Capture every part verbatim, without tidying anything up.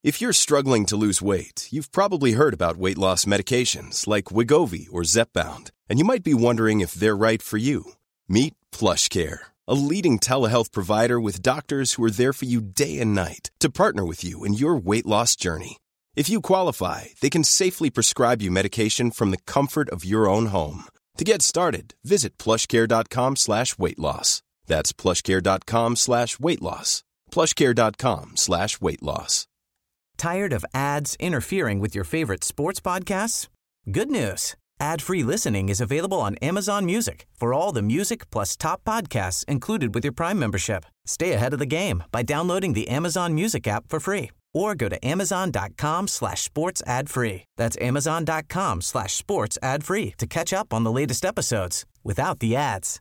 If you're struggling to lose weight, you've probably heard about weight loss medications like Wegovy or Zepbound, and you might be wondering if they're right for you. Meet PlushCare, a leading telehealth provider with doctors who are there for you day and night to partner with you in your weight loss journey. If you qualify, they can safely prescribe you medication from the comfort of your own home. To get started, visit plushcare.com slash weight loss. That's plushcare.com slash weight loss. plushcare.com slash weight loss. Tired of ads interfering with your favorite sports podcasts? Good news. Ad-free listening is available on Amazon Music for all the music plus top podcasts included with your Prime membership. Stay ahead of the game by downloading the Amazon Music app for free or go to amazon.com slash sports ad free. That's amazon.com slash sports ad free to catch up on the latest episodes without the ads.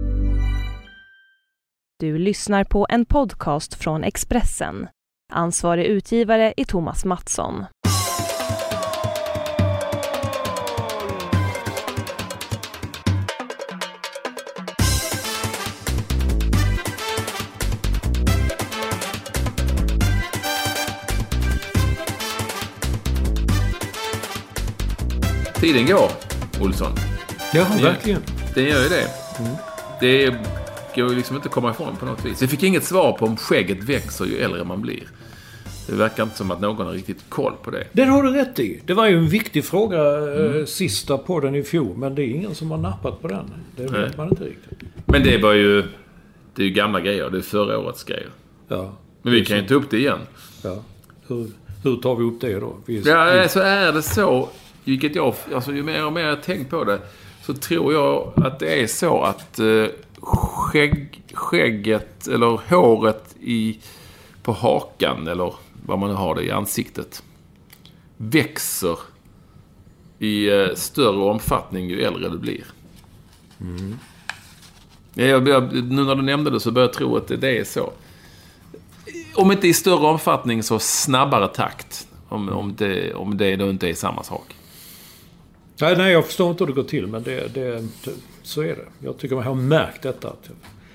Du lyssnar på en podcast från Expressen. Ansvarig utgivare är Thomas Mattsson. Tiden går, Olsson. Ja, verkligen. Det gör ju det. Mm. Det går ju liksom inte att komma ifrån på något vis. Jag fick inget svar på om skägget växer ju äldre man blir. Det verkar inte som att någon har riktigt koll på det. Det har du rätt i. Det var ju en viktig fråga mm. eh, sista på den i fjol. Men det är ingen som har nappat på den. Det vet Nej. man inte riktigt. Men det var ju, det är ju gamla grejer. Det är förra årets grejer. Ja. Men vi kan ju ta upp det igen. Ja. Hur, hur tar vi upp det då? Vi, ja, så är det så. Vilket jag, alltså ju mer och mer jag tänkt på det, så tror jag att det är så att eh, skägg, skägget eller håret i, på hakan eller vad man nu har det i ansiktet växer i eh, större omfattning ju äldre det blir. Mm. Jag, jag, nu när du nämnde det så börjar jag tro att det, det är så. Om inte i större omfattning så snabbare takt. Om, om, det, om det då inte är samma sak. Nej, nej, jag förstår inte hur det går till, men det, det, så är det. Jag tycker man har märkt detta. Att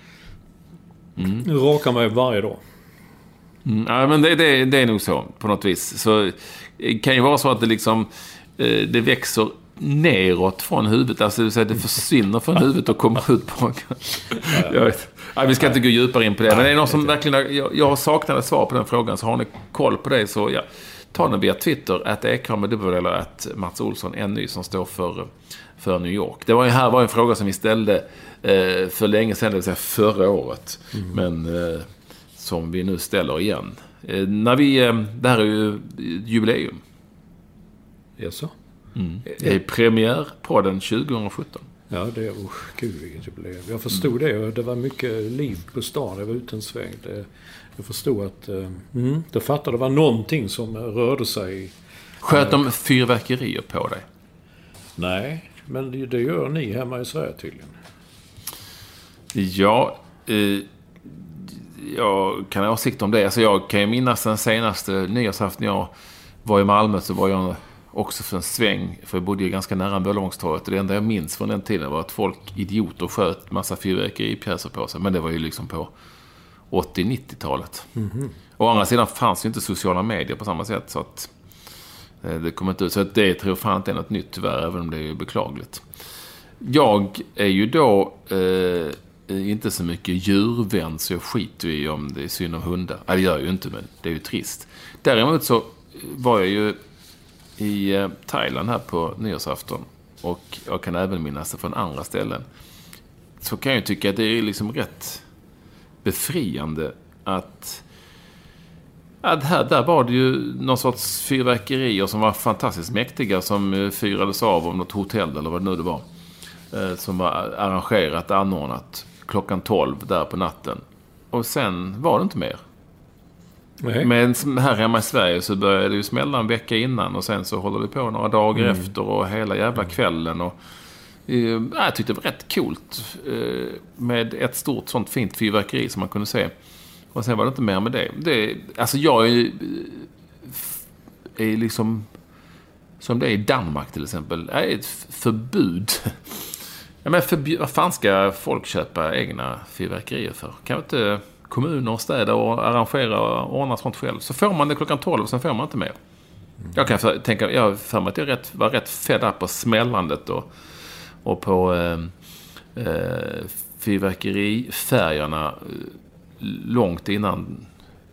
mm. Nu rakar man ju varje dag. Mm, ja, men det, det, det är nog så på något vis. Så det kan ju vara så att det liksom det växer neråt från huvudet. Alltså det vill säga det försvinner från huvudet och kommer ut på. Jag vet. Ja, vi ska inte gå djupare in på det. Men det är någon som verkligen, jag, jag har saknat ett svar på den frågan. Så har ni koll på det så ja. Ta den via Twitter, att Ekram med dubbel eller att Mats Olsson, en ny som står för, för New York. Det var ju här var en fråga som vi ställde eh, för länge sedan, det vill säga förra året. Mm. Men eh, som vi nu ställer igen. Eh, när vi, eh, det här är ju jubileum. Jaså? Mm. Det är premiär på den tjugo sjutton. Ja, det är, oh, gud vilket jubileum. Jag förstod mm. det, det var mycket liv på stan, det var ut en sväng. Det, jag förstod att mm, det fattade det var någonting som rörde sig. Sköt de fyrverkerier på dig? Nej, men det, det gör ni hemma i Sverige tydligen. Ja, eh, jag kan ha åsikt om det. Alltså jag kan ju minnas den senaste nyårsafton jag var i Malmö, så var jag också för en sväng, för jag bodde ju ganska nära Möllevångstorget, och det enda jag minns från den tiden var att folk idioter sköt massa fyrverkeripjäser på sig, men det var ju liksom på åttio-nittiotalet. Mm-hmm. Å andra sidan fanns ju inte sociala medier på samma sätt, så att eh, det kommer inte ut. Så att det tror jag fan inte är något nytt tyvärr, även om det är beklagligt. Jag är ju då eh, inte så mycket djurvän, så jag skiter i om det är synd om hundar. Nej, det gör jag ju inte, men det är ju trist. Däremot så var jag ju i eh, Thailand här på nyårsafton, och jag kan även minnas det från andra ställen. Så kan jag ju tycka att det är liksom rätt befriande att, att här, där var det ju någon sorts fyrverkerier som var fantastiskt mäktiga, som fyrades av om något hotell eller vad det nu det var, som var arrangerat, anordnat klockan tolv där på natten, och sen var det inte mer. Nej. Men här hemma i Sverige så började det ju smälla en vecka innan, och sen så håller det på några dagar mm. efter och hela jävla kvällen, och jag tyckte det var rätt coolt med ett stort sånt fint fyrverkeri som man kunde se. Och sen var det inte mer med det. det alltså jag är, är liksom, som det är i Danmark till exempel, är ett förbud. Ja, men förbjud, vad fan ska folk köpa egna fyrverkerier för? Kan vi inte kommuner och städer och arrangera och ordna sånt själv. Så får man det klockan tolv och sen får man inte mer. Mm. Jag kan för, tänka, jag för mig att jag rätt, var rätt fed up på smällandet och, och på eh, eh, fyrverkerifärgerna långt innan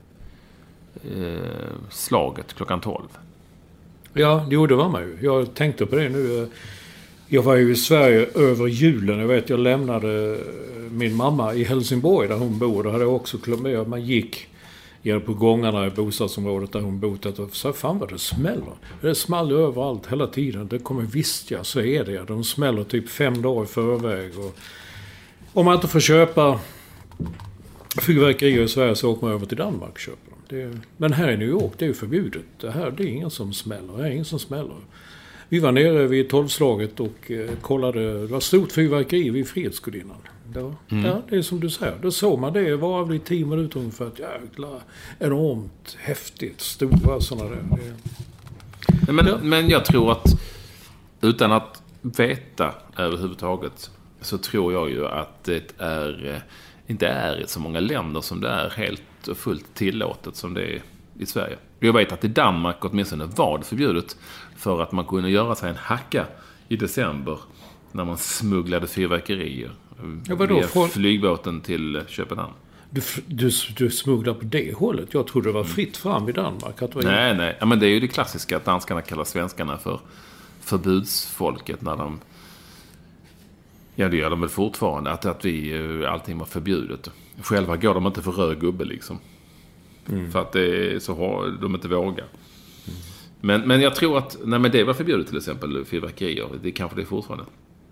eh, slaget klockan tolv. Ja, jo, det var man ju. Jag tänkte på det nu. Jag var ju i Sverige över julen. Jag vet, jag lämnade min mamma i Helsingborg där hon bor. Då hade jag också klubb med. Man gick på gångarna i bostadsområdet där hon bott. Och så fan vad det smäller. Det smäller överallt hela tiden. Det kommer visst, ja, så är det. De smäller typ fem dagar i förväg. Och om man inte får köpa fyrverkerier i Sverige så åker man över till Danmark och köper dem. Det är, men här i New York, det är ju förbjudet. Det här, det är ingen som smäller. Det är ingen som smäller. Vi var nere vid tolvslaget och eh, kollade. Det var stort fyrverkeri vid Frihetsgudinnan. Mm. Ja, det är som du säger. Då såg man det. Var väl i tio minuter ungefär. Jäkla enormt häftigt. Stora sådana där. Det... Men, ja. men jag tror att utan att veta överhuvudtaget så tror jag ju att det är, inte är i så många länder som det är helt och fullt tillåtet som det är i Sverige. Jag vet att i Danmark åtminstone var det förbjudet för att man kunde göra sig en hacka i december när man smugglade fyrverkerier ja, via från... flygbåten till Köpenhamn. Du, du, du smugglar på det hållet? Jag trodde det var fritt fram i Danmark. Att det var nej, nej. Ja, men det är ju det klassiska att danskarna kallar svenskarna för förbudsfolket när de... Ja, det gör de väl fortfarande. Att, att vi, allting var förbjudet. Själva går de inte för röd gubbe liksom. Mm. För att det är så har de inte vågar. Mm. Men, men jag tror att nej, men det var förbjudet till exempel fyrverkerier. Det kanske det är fortfarande.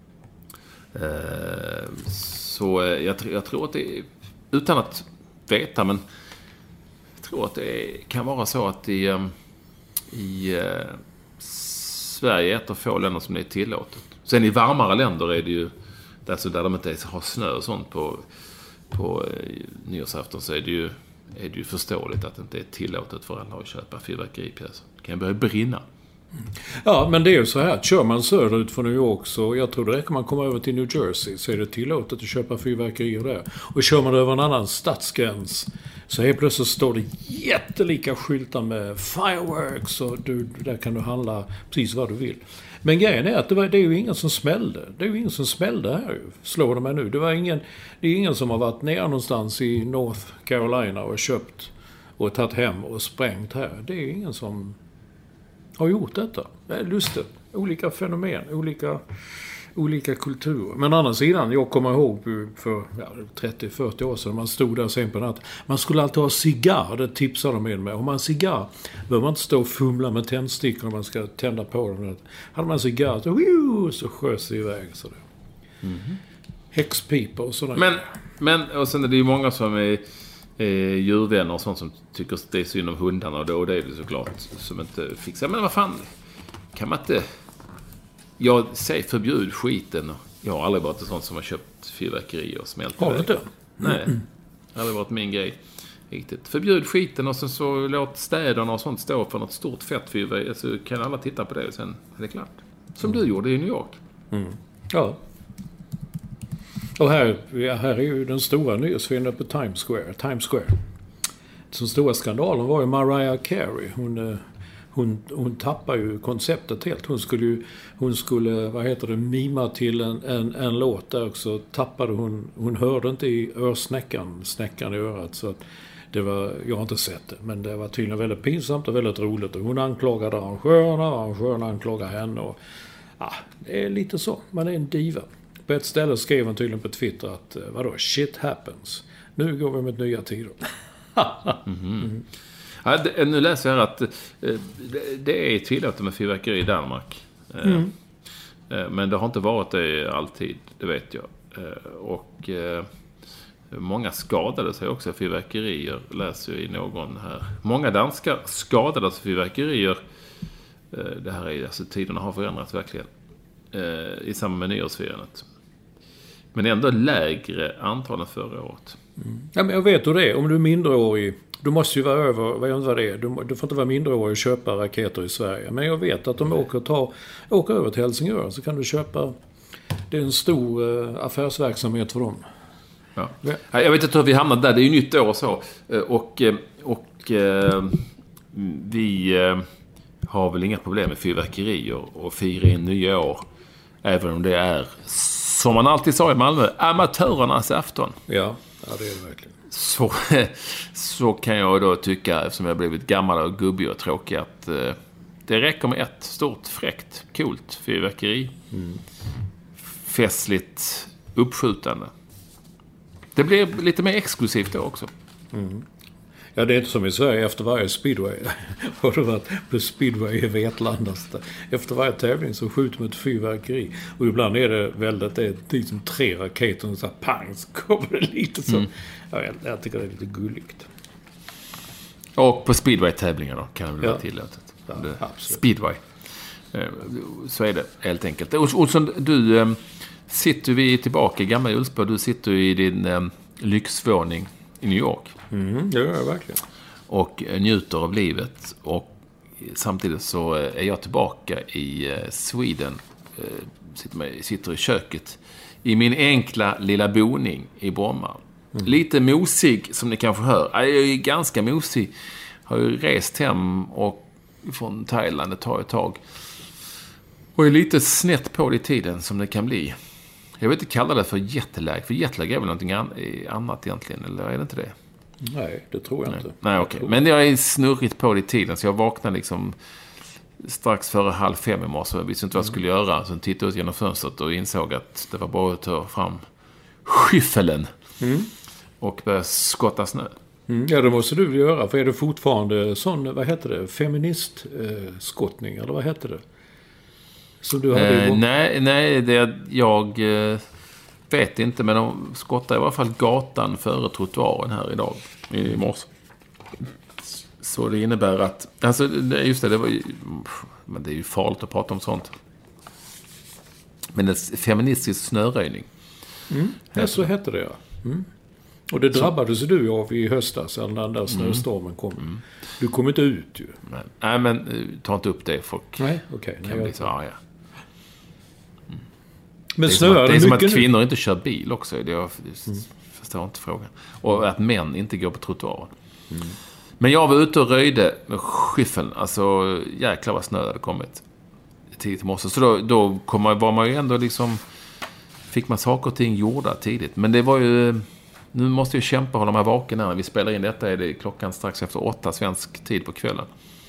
Eh, så jag, jag tror att det är, utan att veta, men jag tror att det kan vara så att i, i uh, Sverige är ett av få länder som det är tillåtet. Sen i varmare länder är det ju där, där de inte har snö och sånt på, på uh, nyårsafton, så är det ju är det ju förståeligt att det inte är tillåtet för alla att köpa fyrverkeripjäser. Det kan börja brinna. Ja, men det är ju så här. Kör man söderut från New York så jag tror det räcker man kommer över till New Jersey så är det tillåtet att köpa fyrverkerier där. Och kör man över en annan stadsgräns så helt plötsligt står det jättelika skyltar med fireworks och du, där kan du handla precis vad du vill. Men grejen är att det, var, det är ju ingen som smällde. Det är ju ingen som smällde här ju. Slår de mig nu. Det, var ingen, det är ingen som har varit ner någonstans i North Carolina och köpt och tagit hem och sprängt här. Det är ingen som har gjort detta. Det är lustigt. Olika fenomen, olika, olika kulturer. Men å andra sidan, jag kommer ihåg för ja, trettio fyrtio år sedan man stod där sen på natt. Man skulle alltid ha cigarr, det tipsade de med mig. Om man har cigarr behöver man inte stå och fumla med tändstickor när man ska tända på dem. Hade man cigarr så, woo, så sköts det iväg. Så det. Mm-hmm. Häxpipa och sådär. Men, men och sen är det ju många som är Eh, djurvänner och sånt som tycker att det är synd om hundarna och då och det är det såklart som inte fixar. Men vad fan, kan man inte... Jag säger förbjud skiten. Jag har aldrig varit en sån som har köpt fyrverkerier och smält. Har du inte? Nej, det har aldrig varit min grej. Riktigt. Förbjud skiten och sen så låt städerna och sånt stå för något stort fett fyrverkeri. Så kan alla titta på det och sen är det klart. Som mm. du gjorde i New York. Mm. Ja. Och här, här är ju den stora nyhetsfienden på Times Square. Times Square. Den stora skandalen var ju Mariah Carey. Hon, hon, hon tappar ju konceptet helt. Hon skulle ju, hon skulle, vad heter det, mima till en, en, en låt där också. Tappade hon, hon hörde inte i örsnäckan, snäckan i örat. Så att det var, jag har inte sett det, men det var tydligen väldigt pinsamt och väldigt roligt. Och hon anklagade arrangörerna, arrangörerna anklagade henne. Och, ja, det är lite så. Man är en diva. På ett ställe skrev han tydligen på Twitter att vadå, shit happens. Nu går vi med nya tider. mm-hmm. mm. Ja, det, nu läser jag här att eh, det, det är tillåtet med fyrverkeri i Danmark. Eh, mm. eh, men det har inte varit det alltid, det vet jag. Eh, och eh, många skadade sig också av fyrverkerier, läser jag i någon här. Många danskar skadades av fyrverkerier. Eh, det här är, alltså tiderna har förändrats verkligen. Eh, i samband med nyårsfirandet. Men ändå lägre antal än förra året. Mm. Ja, men jag vet hur det är. Om du är mindreårig, du måste ju vara över, vad jag vet vad det är. Du, du får inte vara mindreårig och köpa raketer i Sverige. Men jag vet att de åker, ta, åker över till Helsingör så kan du köpa, det är en stor eh, affärsverksamhet för dem. Ja. Jag vet inte hur vi hamnade där. Det är ju nytt år och så. Och, och vi har väl inga problem med fyrverkerier och fira in nya år. Även om det är, som man alltid sa i Malmö, amatörernas afton. Ja, ja det är det verkligen. Så, så kan jag då tycka, eftersom jag har blivit gammal och gubbig och tråkig, att eh, det räcker med ett stort, fräckt, coolt fyrverkeri. Mm. Festligt uppskjutande. Det blir lite mer exklusivt då också. Mm. Ja, det är inte som i Sverige efter varje speedway. Har du varit på speedway i Vetlanda? Efter varje tävling så skjuter man ett fyrverkeri. Och ibland är det väldigt, det är liksom tre raketer och så här pang, så kommer det lite så. Mm. Ja, jag, jag tycker det är lite gulligt. Och på speedway-tävlingar då kan det väl ja. vara tillåtet. Ja, speedway. Så är det helt enkelt. Olsson, du sitter vi tillbaka i gamla Hjulsbro. Du sitter i din um, lyxvåning i New York. Mm, det gör jag verkligen. Och njuter av livet. Och samtidigt så är jag tillbaka i Sweden. Sitter, med, sitter i köket i min enkla lilla boning i Bromma. Mm. Lite mosig, som ni kanske hör. Jag är ganska mosig. Har ju rest hem och från Thailand ett tag ett tag. Och är lite snett på det i tiden som det kan bli. Jag vill inte kalla det för jetlag. För jetlag är väl någonting annat egentligen. Eller är det inte det? Nej, det tror jag Nej. inte. Nej, okej. Okay. Men jag är snurrigt på det i tiden. Så jag vaknade liksom strax före halv fem i morse. Jag visste inte vad jag skulle mm. göra. Så jag tittade ut genom fönstret och insåg att det var bara att ta fram skyffelen. Mm. Och börja skotta snö. Mm, ja, det måste du göra. För är det fortfarande sån, vad heter det? Feministskottning, eh, eller vad heter det? Som du hade eh, nej, nej, det jag eh, vet inte. Men de skottar i alla fall gatan före trottoaren här idag. I morse. Så det innebär att... Alltså, just det, det var ju... Men det är ju farligt att prata om sånt. Men det är feministisk snöröjning. Mm, ja, så heter det, ja. Mm. Och det drabbades du av i höstas när den där snöstormen kom. Mm. Du kom inte ut ju. Men, nej, men ta inte upp det. Folk nej, okej. Okay, kan bli så arga. Mm. Men det är snöar som att, det är som att kvinnor nu? inte kör bil också. Det jag mm. förstår inte frågan. Och att män inte går på trottoaren. Mm. Men jag var ute och röjde med skyffeln. Alltså, jäklar vad snö hade kommit tidigt i morse. Så då, då kom man, var man ju ändå liksom... Fick man saker och ting gjorda tidigt. Men det var ju... Nu måste jag kämpa och hålla mig vaken här. När vi spelar in detta är det klockan strax efter åtta svensk tid på kvällen.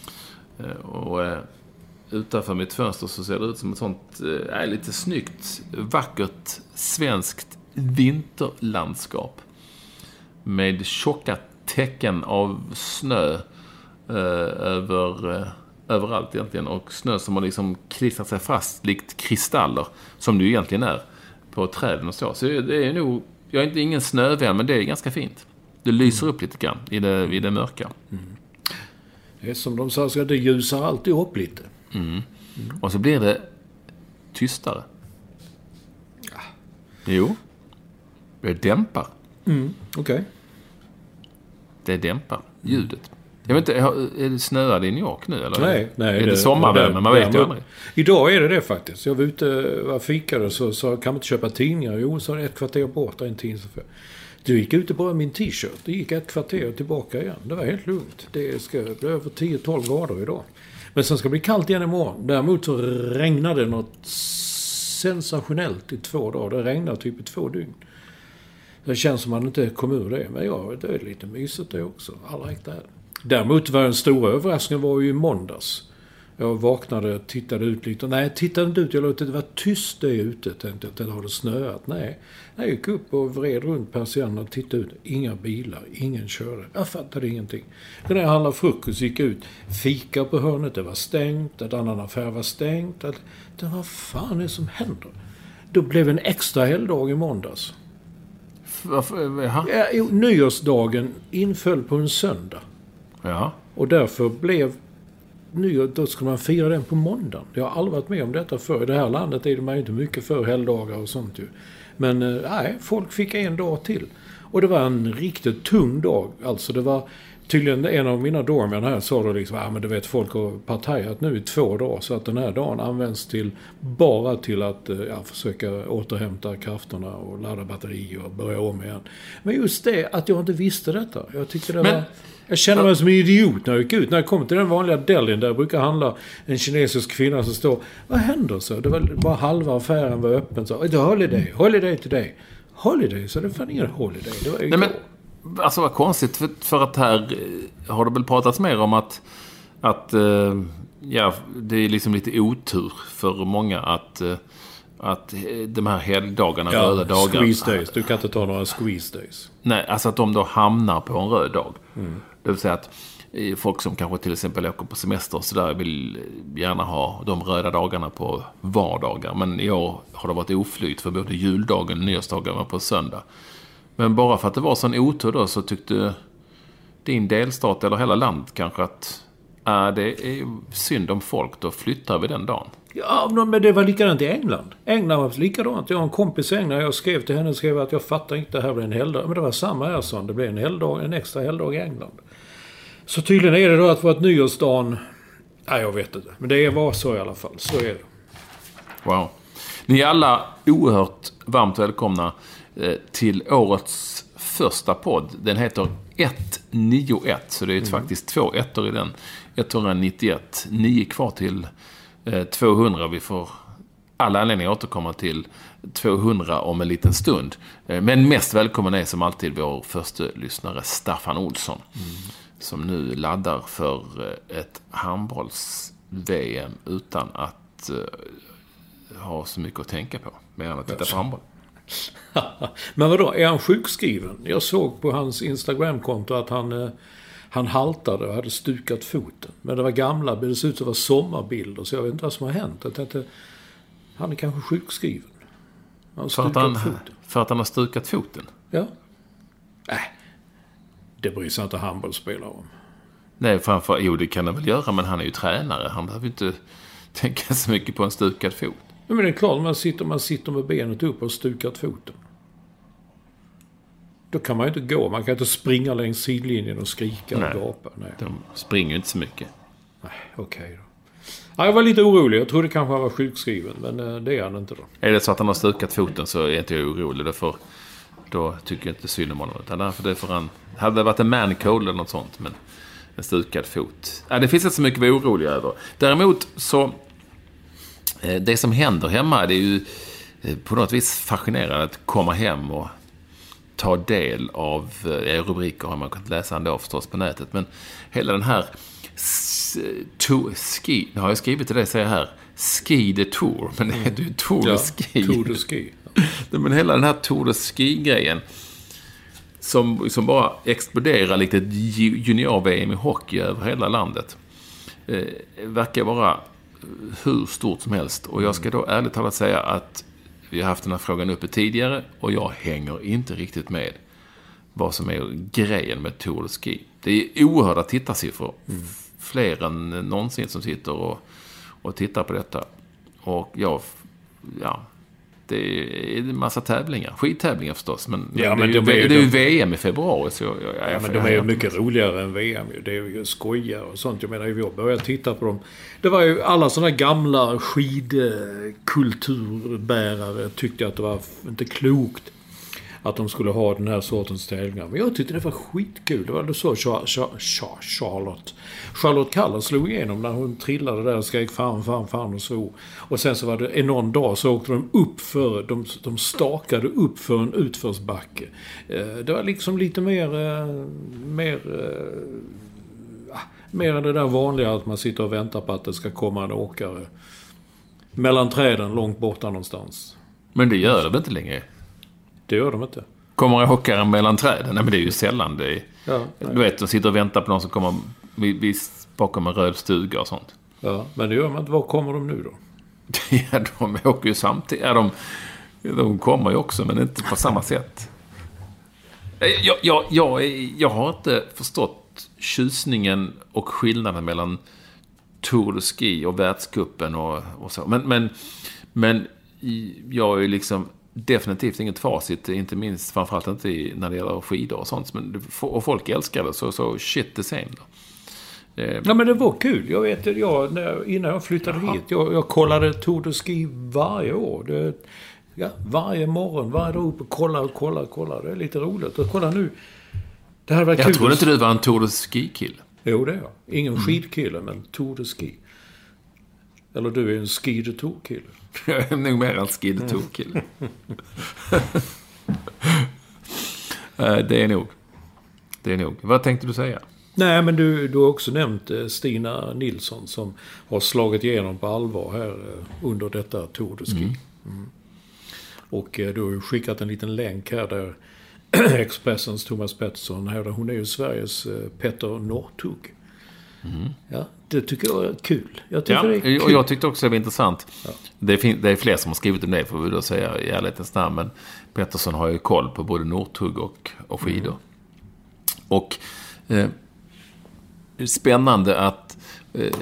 Och eh, utanför mitt fönster så ser det ut som ett sånt eh, lite snyggt, vackert svenskt vinterlandskap. Med tjocka tecken av snö eh, över, eh, överallt egentligen. Och snö som har liksom klistrat sig fast likt kristaller, som det ju egentligen är, på träden och så. Så det är nog... Jag är inte ingen snövän, men det är ganska fint. Det lyser upp lite grann i det, i det mörka. Mm. Det är som de sa, så det ljusar alltid upp lite. Mm. Mm. Och så blir det tystare. Ja. Jo. Det dämpar. Mm. Okej. Okay. Det dämpar ljudet. Jag vet inte, är det snöade i New York nu? Eller? Nej, nej. Är det, det sommarväder? Men man vet ju aldrig. Idag är det det faktiskt. Jag var ute och fikade så, så kan man inte köpa tidningar. Jo, så är det ett kvarter bort en tidning. Du gick ute på min t-shirt. Det gick ett kvarter tillbaka igen. Det var helt lugnt. Det ska bli över tio till tolv grader idag. Men sen ska det bli kallt igen imorgon. Däremot så regnade det något sensationellt i två dagar. Det regnade typ i två dygn. Det känns som att man inte kom ur det. Men ja, det är lite mysigt det också. Alla räkta här. Däremot var den stora överraskningen var ju i måndags. Jag vaknade och tittade ut lite. Nej, jag tittade inte ut. Jag låter det vara tyst där ute. Tänkte att det hade snöat. Nej, jag gick upp och vred runt persianen och tittade ut. Inga bilar, ingen körde. Jag fattade ingenting. När jag handlade frukost gick ut. Fika på hörnet, det var stängt. Ett annan affär var stängt. Det var fan det som händer. Då blev en extra helgdag i måndags. Varför? Ja, jo, nyårsdagen inföll på en söndag. Ja. Och därför blev nyår, då ska man fira den på måndagen. Jag har aldrig varit med om detta förr. I det här landet är det man inte mycket för helgdagar och sånt ju. Men nej, folk fick en dag till. Och det var en riktigt tung dag. Alltså det var tydligen en av mina dormen här sa då liksom, ja ah, men du vet folk har partajat nu i två dagar så att den här dagen används till bara till att ja, försöka återhämta krafterna och ladda batterier och börja om igen. Men just det att jag inte visste detta. Jag tyckte det men, var... Jag känner mig som en idiot när jag gick ut. När jag kom till den vanliga delin där brukar handla en kinesisk kvinna som står, vad händer så? Det var bara halva affären var öppen så, det är holiday, holiday today. Holiday, så det fann ingen holiday. Det var ju Nej, men, alltså vad konstigt, för, för att här har det väl pratats mer om att, att uh, ja, det är liksom lite otur för många att, uh, att de här helgdagarna, ja, röda dagar... squeeze days. Du kan inte ta några squeeze days. Nej, alltså att de då hamnar på en röd dag. Mm. Det vill säga att folk som kanske till exempel åker på semester och sådär vill gärna ha de röda dagarna på vardagar. Men i år har det varit oflyt för både juldagen och nyårsdagen var på söndag. Men bara för att det var sån otur då så tyckte din delstat eller hela land kanske att äh, det är synd om folk, då flyttar vi den dagen. Ja, men det var likadant i England. England var likadant. Jag har en kompis i England. Jag skrev till henne och skrev att jag fattar inte det här blir en helgdag. Men det var samma här som det blev en helgdag, en extra helgdag i England. Så tydligen är det då att vara ett nyårsdagen... Nej, jag vet inte. Men det var så i alla fall. Så är det. Wow. Ni är alla oerhört varmt välkomna till årets första podd. Den heter ett nio ett. Så det är mm. faktiskt två ettor i den. etthundranittioett. Nio kvar till tvåhundra. Vi får alla anledningar återkomma till tvåhundra om en liten stund. Men mest välkommen är som alltid vår första lyssnare Staffan Olsson. Mm. Som nu laddar för ett handbolls-V M utan att uh, ha så mycket att tänka på. Mer än att titta på handboll. Men vadå, är han sjukskriven? Jag såg på hans Instagramkonto att han, uh, han haltade och hade stukat foten. Men det var gamla, det såg ut att vara sommarbilder så jag vet inte vad som har hänt. Jag tänkte, han är kanske sjukskriven. Han för, att han, för att han har stukat foten? Ja. Äh. Det bryr sig inte handbollsspelare om. Nej, framför, jo det kan han väl göra, men han är ju tränare. Han behöver inte tänka så mycket på en stukad fot. Ja, men det är klart, man sitter, man sitter med benet upp och stukat foten. Då kan man ju inte gå. Man kan inte springa längs sidlinjen och skrika Nej, och gapa. Nej, de springer ju inte så mycket. Nej, okej okay då. Ja, jag var lite orolig. Jag trodde kanske han var sjukskriven, men det är han inte då. Är det så att han har stukat foten så är inte jag orolig. Därför, då tycker jag inte synd om honom. Därför det för han... Hade det varit en man-cold eller något sånt, men en stukad fot. Ja, det finns inte så mycket att vara orolig över. Däremot så... Det som händer hemma, det är ju på något vis fascinerande att komma hem och ta del av... Rubriker har man kunnat läsa ändå förstås på nätet. Men hela den här... To, ski, nu har jag skrivit till det, säger jag här. Ski the Tour. Men det är ju Tour de Ski. Tour de Ski. Men hela den här Tour de Ski-grejen... Som, som bara exploderar lite junior-V M i hockey över hela landet. Eh, verkar vara hur stort som helst. Och jag ska då ärligt talat säga att vi har haft den här frågan uppe tidigare och jag hänger inte riktigt med vad som är grejen med Tour de Ski. Det är oerhörda tittarsiffror. Mm. Fler än någonsin som sitter och, och tittar på detta. Och jag... ja... Det är en massa tävlingar. Skittävlingar förstås. Men, ja, men, men det, är, de är ju, ju, det är ju V M i februari. Så jag, jag, ja, jag, men jag, de är ju jag, mycket roligare än V M. Det är ju skojar och sånt. Jag menar, jag började titta på dem. Det var ju alla sådana gamla skidkulturbärare tyckte att det var inte klokt att de skulle ha den här sortens tävlingar. Men jag tyckte det var skitkul. Det var det så Charlotte. Charlotte Kalla slog igenom när hon trillade där och skrek fan, fan, fan och så. Och sen så var det en någon dag så åkte de upp för, de, de stakade upp för en utförsbacke. Det var liksom lite mer, mer, mer än det där vanliga att man sitter och väntar på att det ska komma en åkare mellan träden långt borta någonstans. Men det gör det inte längre. Det gör de inte. Kommer åkaren mellan träden? Nej, men det är ju sällan. Det är, ja, du vet, de sitter och väntar på någon som kommer vis, bakom en röd stuga och sånt. Ja, men det gör man inte. Var kommer de nu då? Ja, de åker ju samtidigt. Ja, de, de kommer ju också, men inte på samma sätt. Jag, jag, jag, jag har inte förstått tjusningen och skillnaden mellan Tour de Ski och världscupen och, och så. Men, men, men jag är liksom definitivt inget facit, inte minst framförallt inte i, när det gäller skidor och sånt. Men, och folk älskar det, så, så shit the same då. Eh. Ja, men det var kul. Jag vet, jag, när, innan jag flyttade Jaha. hit, jag, jag kollade Tour de Ski varje år. Det, ja, varje morgon, varje dag upp och kolla och kolla och kolla. Det är lite roligt. Och kolla nu. Det här var jag kul. trodde inte du var en Tour de Ski-kille. Jo, det är jag. Ingen mm. skidkille, men Tour de Ski. Eller du är en ski de Tour-kille. Jag är nog mer en ski de Tour-kille. Det är nog. Det är nog. Vad tänkte du säga? Nej, men du, du har också nämnt Stina Nilsson som har slagit igenom på allvar här under detta Tour de Ski. Mm. Mm. Och du har skickat en liten länk här där Expressens Thomas Pettersson här. Hon är ju Sveriges Petter Northug. Mm. Ja, det tycker jag är kul. Jag tycker ja, det är kul. Och jag tyckte också det var intressant. Ja. Det, fin- det är fler som har skrivit om det, får vi då säga i ärlighetens namn. Men Pettersson har ju koll på både Northug och, och skidor. Mm. Och eh, det är spännande att eh,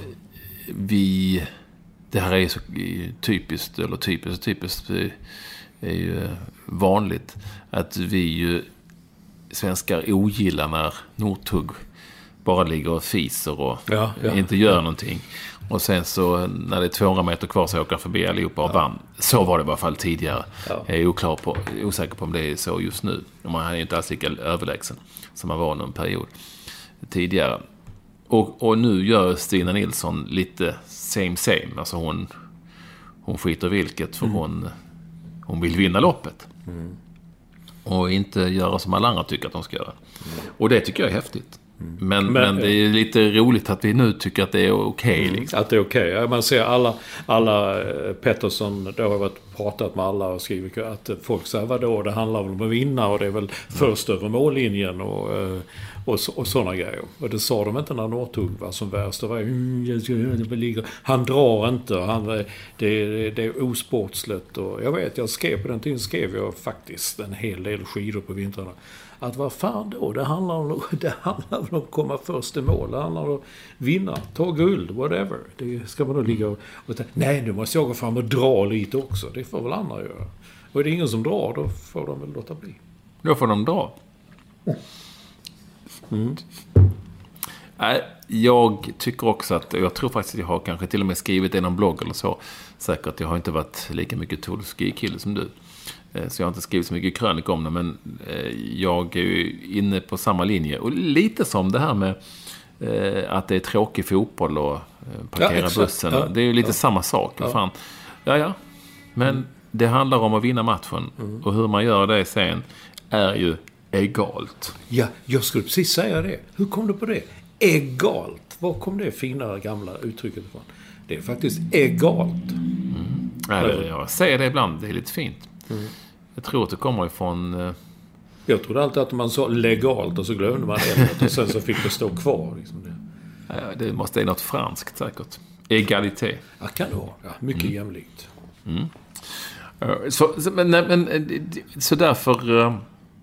vi... Det här är så typiskt, eller typiskt, typiskt är ju vanligt att vi ju svenskar ogillar när Northug bara ligger och fiser och ja, ja, inte gör ja. någonting. Och sen så när det är tvåhundra meter kvar så åker förbi allihopa och ja. vann. Så var det i alla fall tidigare. Ja. Jag är oklar på, osäker på om det är så just nu. Man är ju inte alls lika överlägsen som man var under en period tidigare. Och, och nu gör Stina Nilsson lite same same. Alltså hon, hon skiter vilket för mm. hon, hon vill vinna loppet. Mm. Och inte göra som alla andra tycker att de ska göra. Mm. Och det tycker jag är häftigt. Mm. Men, men, men det är lite roligt att vi nu tycker att det är okej. Okay, liksom. Att det är okej. Okay. Man ser alla, alla Pettersson, det har varit pratat med alla och skrivit att folk säger vadå, det handlar väl om att vinna och det är väl mm. först över mållinjen och, och, och sådana grejer. Och det sa de inte när Northug var som värst. Det var, mm, han drar inte och han, det, det, det är osportsligt. Och jag vet, jag skrev på den tiden skrev jag faktiskt en hel del skidor på vintrarna. Att vad fan då? Det handlar om, det handlar om att komma först i mål. Det handlar om att vinna, ta guld, whatever. Det ska man då ligga och, och ta, nej, nu måste jag gå fram och dra lite också. Det får väl andra göra. Och är det ingen som drar, då får de väl låta bli. Då får de dra. Mm. Nej, jag tycker också att, jag tror faktiskt att jag har kanske till och med skrivit i någon blogg eller så. Säkert, jag har inte varit lika mycket Tour de Ski-kille som du. Så jag har inte skrivit så mycket krönik om det, men jag är ju inne på samma linje. Och lite som det här med att det är tråkig fotboll och parkera ja, bussen. Ja, det är ju lite ja. samma sak. Ja. Fan. Ja, ja. Men mm. det handlar om att vinna matchen. Mm. Och hur man gör det sen är ju egalt. Ja, jag skulle precis säga det. Hur kom du på det? Egalt. Var kom det fina gamla uttrycket ifrån? Det är faktiskt egalt. Mm. Ja, jag säger det ibland. Det är lite fint. Mm. Jag tror att det kommer ifrån... Eh... Jag trodde alltid att man sa legalt och så glömde man det och sen så fick det stå kvar. Liksom det. Ja, det måste vara något franskt säkert. Egalité. Ja, kan det vara. Ja, mycket mm. jämlikt. Mm. Så, så, men, men, så därför äh,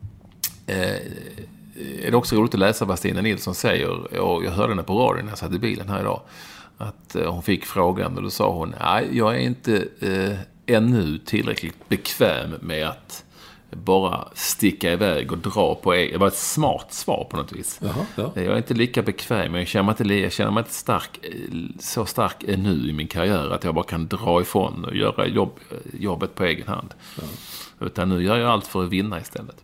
är det också roligt att läsa vad Stina Nilsson säger. Och jag hörde henne på radion när jag satt i bilen här idag. Att äh, hon fick frågan och då sa hon, nej, jag är inte... Äh, ännu tillräckligt bekväm med att bara sticka iväg och dra på egen. Det var ett smart svar på något vis. Jaha, ja. Jag är inte lika bekväm, men jag känner mig inte, jag känner mig inte stark, så stark ännu i min karriär att jag bara kan dra ifrån och göra jobb, jobbet på egen hand. Ja. Utan nu gör jag allt för att vinna istället.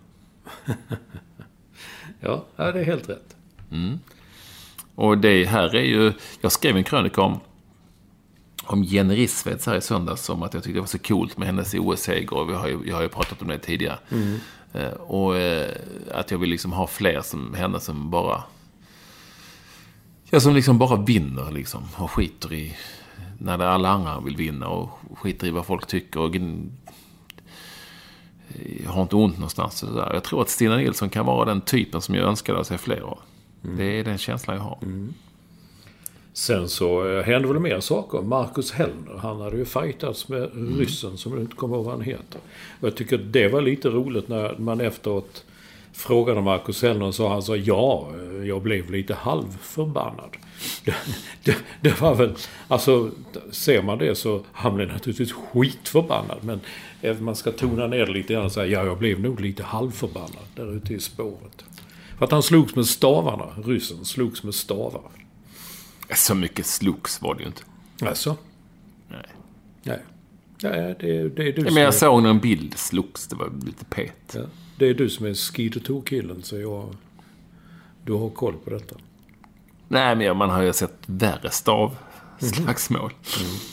Ja, det är helt rätt. Mm. Och det här är ju, jag skrev en krönika om om Jenny Rissveds här i söndags, som att jag tyckte det var så coolt med hennes O S-seger, och vi har ju, jag har ju pratat om det tidigare. Mm. Eh, och eh, att jag vill liksom ha fler som henne som bara ja, som liksom bara vinner liksom, och skiter i när det alla andra vill vinna och skiter i vad folk tycker och har inte ont någonstans. Så där. Jag tror att Stina Nilsson kan vara den typen som jag önskar att se fler av. Mm. Det är den känslan jag har. Mm. Sen så hände väl mer saker. Marcus Hellner, han hade ju fightats med ryssen som jag inte kommer ihåg vad han heter. Och jag tycker det var lite roligt när man efteråt frågade Marcus Sellner och sa han sa ja, jag blev lite halvförbannad. Det, det, det var väl, alltså ser man det så han blev naturligtvis skitförbannad, men man ska tona ner det lite grann och säga ja, jag blev nog lite halvförbannad där ute i spåret. För att han slogs med stavarna, ryssen slogs med stavar. Så mycket slogs var det ju inte. Alltså? Nej. Nej. Ja, det, det är du ja, som men jag är... såg någon bild slogs, det var lite pet. Ja, det är du som är skidotokillen, så jag... Du har koll på detta. Nej, men man har ju sett värre stav slagsmål. Mm. Mm.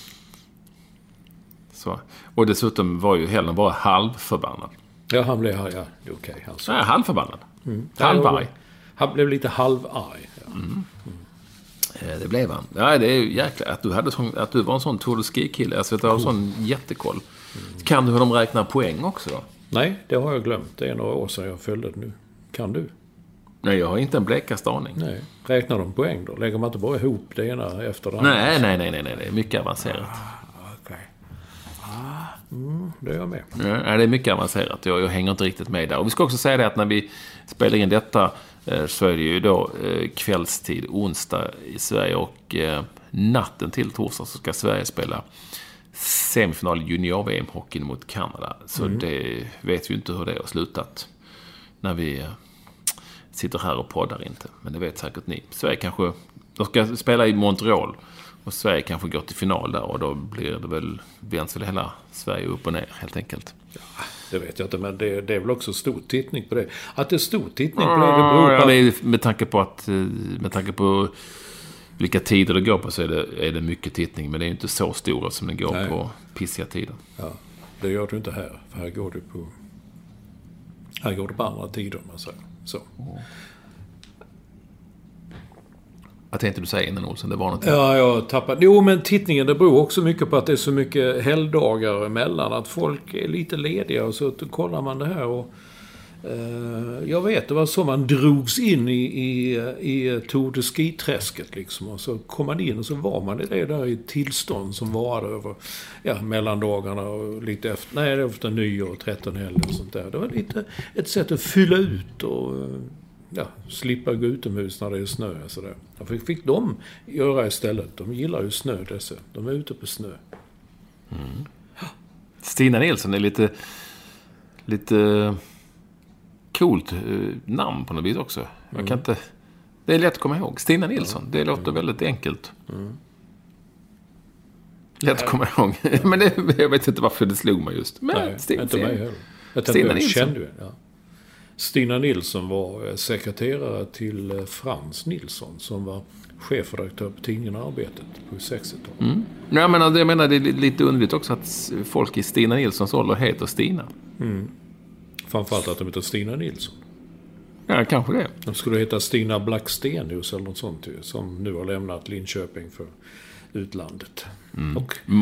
Så. Och dessutom var ju Hellner bara halvförbannad. Ja, han blev... Ja, det är okej. Okay, alltså. Nej, halvförbannad. Mm. Halvarg. Han blev lite halvarg. Ja. Mm. Mm. Det blev han. Ja, det är ju jäkla att du, hade sån, att du var en sån Tour de Ski-kille. Alltså, du har en sån jättekoll. Mm. Kan du hur de räknar poäng också då? Nej, det har jag glömt. Det är några år sedan jag följde det nu. Kan du? Nej, jag har inte en blekaste aning. Nej. Räknar de poäng då? Lägger man inte bara ihop det ena efter det andra? Nej, nej, nej, nej, nej. Det är mycket avancerat. Ah, okej. Okay. Ah, mm, det är jag med. Ja, det är mycket avancerat. Jag, jag hänger inte riktigt med där. Och vi ska också säga det att när vi spelar in detta så är det ju då kvällstid, onsdag i Sverige, och natten till torsdag så ska Sverige spela semifinal junior-V M-hockeyn mot Kanada. Så mm. det vet vi inte hur det har slutat när vi sitter här och poddar inte. Men det vet säkert ni. Sverige kanske, de ska spela i Montreal och Sverige kanske går till final där, och då blir det väl, vänds väl hela Sverige upp och ner helt enkelt. Ja, det vet jag inte, men det, det är väl också stor tittning på det. Att det är stor tittning på det, det beror på... Ja, det är, med tanke på att med tanke på vilka tider det går på så är det, är det mycket tittning, men det är inte så stora som det går Nej. på pissiga tider. Ja, det gör du inte här, för här går du på här går det på andra tider, man säger. Så. Mm. Jag tänkte du säga innan, Olsson, det var något. Ja, jag tappade. Jo, men tittningen, det beror också mycket på att det är så mycket helgdagar emellan, att folk är lite lediga, och så kollar man det här och eh, jag vet, det var så man drogs in i, i, i Tour de Ski-träsket liksom, och så kom man in och så var man i det där i tillstånd som varade över ja, mellandagarna och lite efter, nej, efter nyår och trettonhelg och sånt där. Det var lite ett sätt att fylla ut och ja, slippa gå utomhus när det är snö och sådär. Därför fick de göra istället. De gillar ju snö dessa. De är ute på snö. Mm. Stina Nilsson är lite lite coolt eh, namn på något vis också. Jag mm. kan inte, det är lätt att komma ihåg. Stina Nilsson, ja. Det låter mm. väldigt enkelt. Mm. Lätt att komma ihåg. Men det, jag vet inte varför det slog mig just. Men Nej, Stina, inte mig heller. Jag Stina Nilsson. Kände ju, ja. Stina Nilsson var sekreterare till Frans Nilsson som var chefredaktör på tidningen Arbetet på sextiotalet. Mm. Ja, jag menar, jag menar, det är lite underligt också att folk i Stina Nilssons ålder heter Stina. Mm. Framförallt att de heter Stina Nilsson. Ja, kanske det. De skulle heta Stina Blackstenius eller något sånt, som nu har lämnat Linköping för utlandet. Mm. Och... Mm.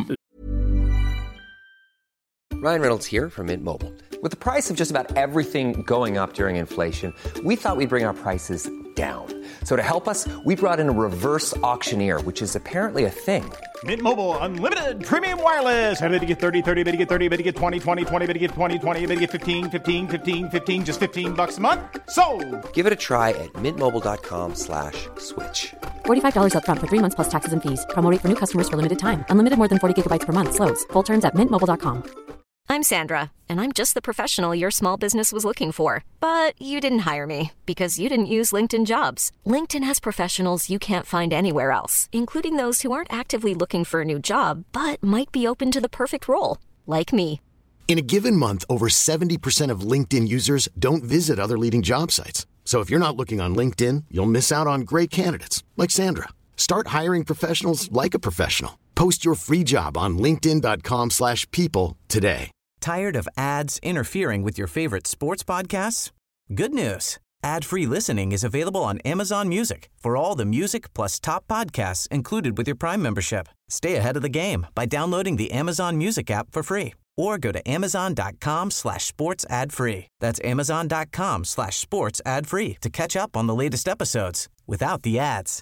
Ryan Reynolds here from Mint Mobile. With the price of just about everything going up during inflation, we thought we'd bring our prices down. So to help us, we brought in a reverse auctioneer, which is apparently a thing. Mint Mobile Unlimited Premium Wireless. How to get thirty, thirty, how to get thirty, how to get twenty, twenty, twenty, how to get twenty, twenty, how to get fifteen, fifteen, fifteen, fifteen, just fifteen bucks a month? Sold! Give it a try at mintmobile.com slash switch. forty-five dollars up front for three months plus taxes and fees. Promo rate for new customers for limited time. Unlimited more than forty gigabytes per month. Slows full terms at mint mobile dot com. I'm Sandra, and I'm just the professional your small business was looking for. But you didn't hire me because you didn't use LinkedIn Jobs. LinkedIn has professionals you can't find anywhere else, including those who aren't actively looking for a new job, but might be open to the perfect role, like me. In a given month, over seventy percent of LinkedIn users don't visit other leading job sites. So if you're not looking on LinkedIn, you'll miss out on great candidates, like Sandra. Start hiring professionals like a professional. Post your free job on linkedin dot com slash people today. Tired of ads interfering with your favorite sports podcasts? Good news. Ad-free listening is available on Amazon Music for all the music plus top podcasts included with your Prime membership. Stay ahead of the game by downloading the Amazon Music app for free or go to amazon dot com slash sports ad free. That's amazon dot com slash sports ad free to catch up on the latest episodes without the ads.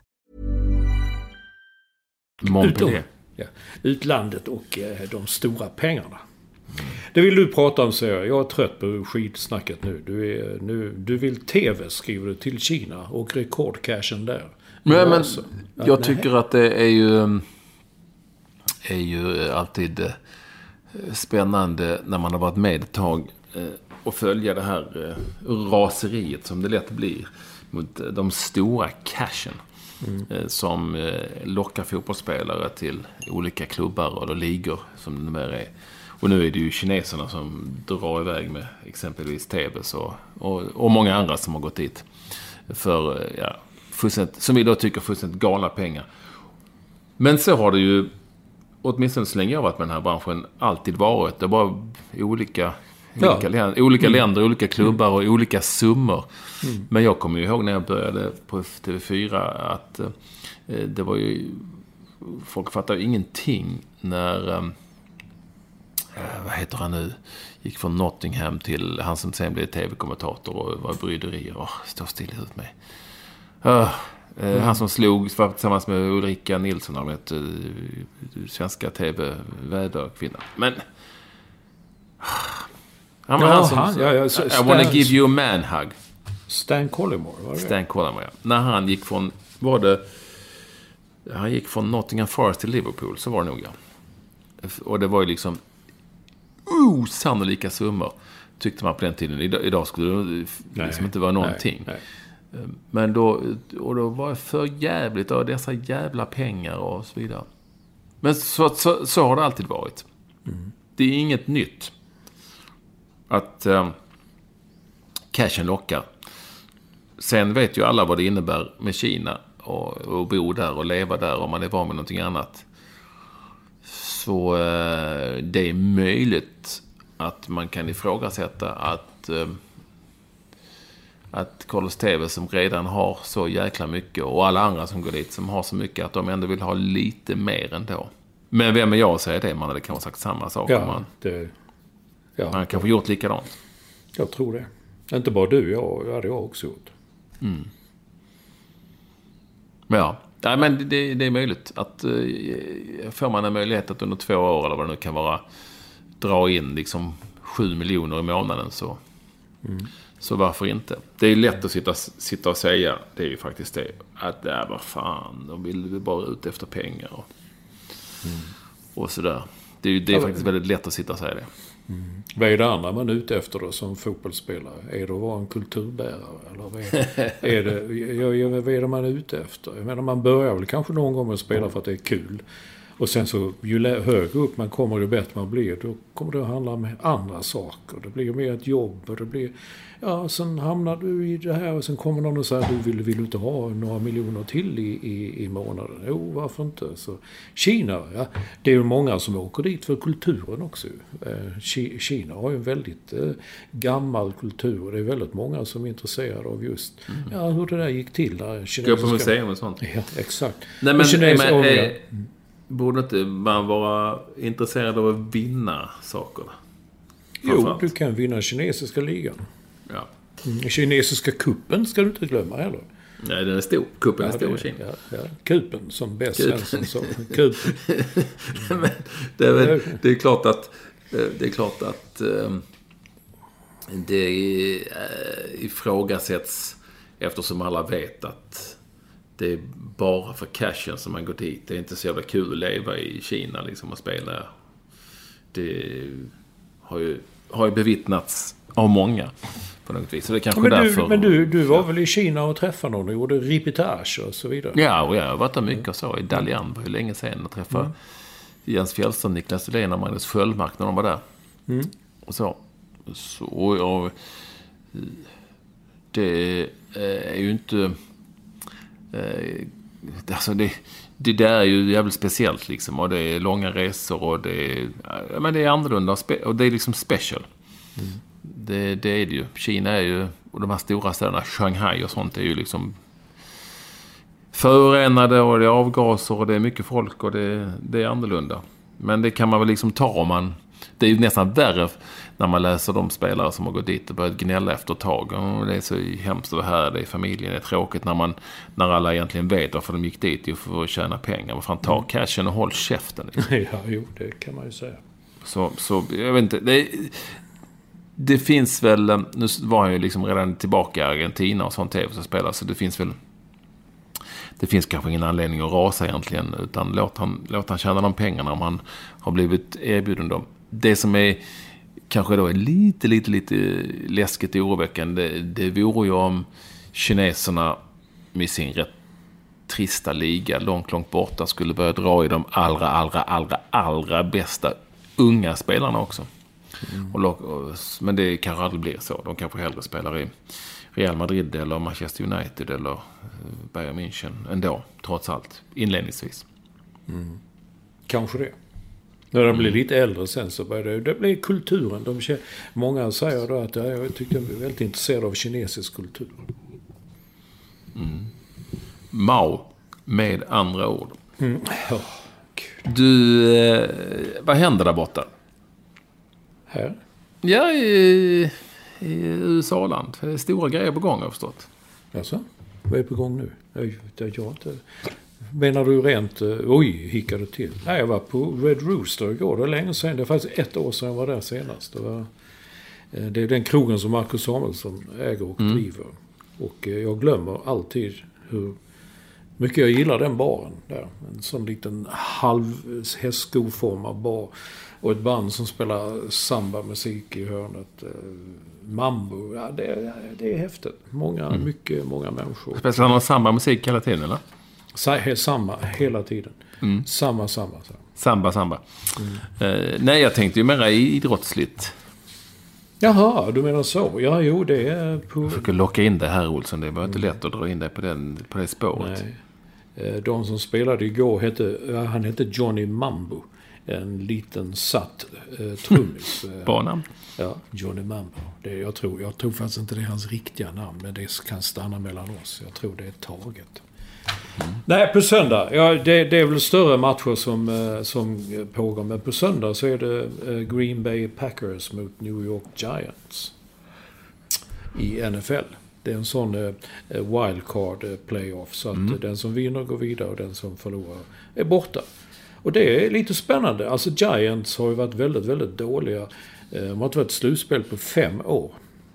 Utom, ja, utlandet och eh, de stora pengarna. Det vill du prata om, säger jag. Jag är trött på skitsnacket nu. Du, är, nu, du vill tv, skriver du, till Kina och rekordcashen där. Men, men jag tycker att det är ju, är ju alltid spännande när man har varit med ett tag och följa det här raseriet som det lätt blir mot de stora cashen. Mm. Som lockar fotbollsspelare till olika klubbar och ligor som det numera är. Och nu är det ju kineserna som drar iväg med exempelvis T V och, och, och många andra som har gått dit för, ja, som vi då tycker fullständigt galna pengar. Men så har det ju, åtminstone så länge jag har varit med den här branschen, alltid varit. Det är bara olika, ja. olika, länder, olika mm. länder, olika klubbar och olika summor. Mm. Men jag kommer ju ihåg när jag började på T V fyra att eh, det var ju, folk fattade ingenting när eh, vad heter han nu, gick från Nottingham till han som sen blev tv-kommentator och var bryderier. Åh, stå still ut mig. Uh, mm. Han som slog tillsammans med Ulrika Nilsson av ett uh, svenska tv-väderkvinna. Men han var ja, han som han, ja, ja, så, I Stan, wanna give you a man hug. Stan Collymore var det? Stan Collymore, ja. När han gick från var det han gick från Nottingham Forest till Liverpool, så var det nog, ja. Och det var ju liksom osannolika summor, tyckte man på den tiden. Idag, idag skulle det nej, liksom inte vara någonting. Nej, nej. Men då, och då var det för jävligt av dessa jävla pengar och så vidare. Men så, så, så har det alltid varit. Mm. Det är inget nytt att um, cashen lockar. Sen vet ju alla vad det innebär med Kina och, och bo där och leva där om man är van med någonting annat. Så uh, det är möjligt att man kan ifrågasätta att uh, att Carlos T V som redan har så jäkla mycket och alla andra som går dit som har så mycket att de ändå vill ha lite mer ändå. Men vem är jag att säga det? Man hade kanske sagt samma sak. Ja, man, det, ja, man kanske gjort likadant. Jag tror det. Inte bara du, jag, jag hade jag också gjort. Mm. Ja, ja men det, det är möjligt att uh, får man en möjlighet att under två år eller vad det nu kan vara dra in liksom sju miljoner i månaden så mm. så varför inte? Det är lätt att sitta, sitta och säga, det är ju faktiskt det, att det är vad fan, de vill vi bara ut efter pengar och, mm. och sådär. Det är ju det är ja, faktiskt väldigt lätt att sitta och säga det. Mm. Vad är det andra man är ute efter då som fotbollsspelare? Är det att vara en kulturbärare? Eller vad är det, är det, jag, jag, vad är det man är ute efter? Jag menar, man börjar väl kanske någon gång med att spela för att det är kul. Och sen så, ju högre upp man kommer, ju bättre man blir. Då kommer det att handla om andra saker. Det blir mer ett jobb och det blir... Ja, sen hamnar du i det här och sen kommer någon och säger du vill, vill inte ha några miljoner till i, i, i månaden. Jo, varför inte? Så, Kina, ja, det är ju många som åker dit för kulturen också. Eh, Kina har ju en väldigt eh, gammal kultur. Det är väldigt många som är intresserade av just mm. ja, hur det där gick till. Där kinesiska... Gå på museum och sånt. Ja, exakt. Nej, men... Kines... men eh, borde inte man vara intresserad av att vinna saker? Jo, du kan vinna kinesiska ligan. Ja. Mm, kinesiska kuppen ska du inte glömma heller. Nej, den är stor. Kuppen ja, är stor i Kina. Ja, ja. Kuppen, som bäst Svensson sa. Kuppen. Men det, är väl, det är klart att det är klart att det ifrågasätts eftersom alla vet att det är bara för cashen som man går dit. Det är inte så jävla kul att leva i Kina liksom och spela. Det har ju, har ju bevittnats av många på något vis. Så det kanske men du, därför... Men du, du var ja. väl i Kina och träffade någon och gjorde reportage och så vidare? Ja, och jag har varit där mycket och så. I Dalian var ju länge sedan och träffade mm. Jens Fjällström, Niklas Ullén och Magnus Sköldmark när de var där. Mm. Och så. Så och, det är ju inte... Alltså det, det där är ju jävligt speciellt liksom, och det är långa resor och det är, men det är annorlunda och det är liksom special. Mm. Det, det är det ju. Kina är ju, och de här stora städerna, Shanghai och sånt är ju liksom förorenade och det är avgaser och det är mycket folk och det, det är annorlunda. Men det kan man väl liksom ta om man, det är ju nästan värre när man läser de spelare som har gått dit och börjat gnälla efter ett tag. Och det är så hemskt att vara här, det är familjen, det är tråkigt när, man, när alla egentligen vet varför de gick dit för att tjäna pengar. Vad fan, ta cashen och håll käften. Liksom. Ja, jo, det kan man ju säga. Så, så jag vet inte. Det, det finns väl... Nu var han ju liksom redan tillbaka i Argentina och sånt tv som spelar. Så det finns väl... Det finns kanske ingen anledning att rasa egentligen. Utan låt han, låt han tjäna de pengarna om han har blivit erbjuden dem. Det som är kanske då är lite, lite, lite läskigt och oroväckande. Det, det vore ju om kineserna med sin rätt trista liga långt, långt borta skulle börja dra i de allra, allra, allra, allra bästa unga spelarna också. Mm. Och, och, men det kanske aldrig blir så. De kanske hellre spelar i Real Madrid eller Manchester United eller Bayern München ändå, trots allt, inledningsvis. Mm. Kanske det. När de blir lite äldre sen så börjar det, det blir kulturen. De, många säger då att jag tycker jag är väldigt intresserad av kinesisk kultur. Mm. Mao, med andra ord. Mm. Oh, du, eh, vad händer där borta? Här? Ja, i, i U S A-land. Det är stora grejer på gång, har jag förstått. Jaså? Vad är på gång nu? Jag, jag, jag inte... Menar du rent... Oj, hickade till. Nej, jag var på Red Rooster igår. Det är länge sedan. Det är faktiskt ett år sedan jag var där senast. Det, var, det är den krogen som Marcus Samuelsson äger och mm. driver. Och jag glömmer alltid hur mycket jag gillar den baren där. En sån liten halv hästskoformad bar. Och ett band som spelar samba-musik i hörnet. Mambo. Ja, det, det är häftigt. Många, mm. mycket, många människor. Spelar någon samba-musik hela tiden, eller? Samma, hela tiden. Mm. Samma, samma. samma. Samba, samba. Mm. Uh, nej, jag tänkte ju mera idrottsligt. Jaha, du menar så. Ja, jo, det är på... Jag försöker locka in det här, Olsson. Det var inte mm. lätt att dra in det på, den, på det spåret. Nej. De som spelade igår hette, han hette Johnny Mambo. En liten satt eh, trummis. Bra namn. Ja, Johnny Mambo. Det, jag, tror, jag tror faktiskt inte det är hans riktiga namn, men det kan stanna mellan oss. Jag tror det är taget. Mm. Nej, på söndag. Ja, det, det är väl större matcher som, som pågår. Men på söndag så är det Green Bay Packers mot New York Giants i N F L. Det är en sån eh, wildcard playoff. Så att mm. den som vinner går vidare och den som förlorar är borta. Och det är lite spännande. Alltså Giants har ju varit väldigt, väldigt dåliga. De har inte varit slutspel på fem år.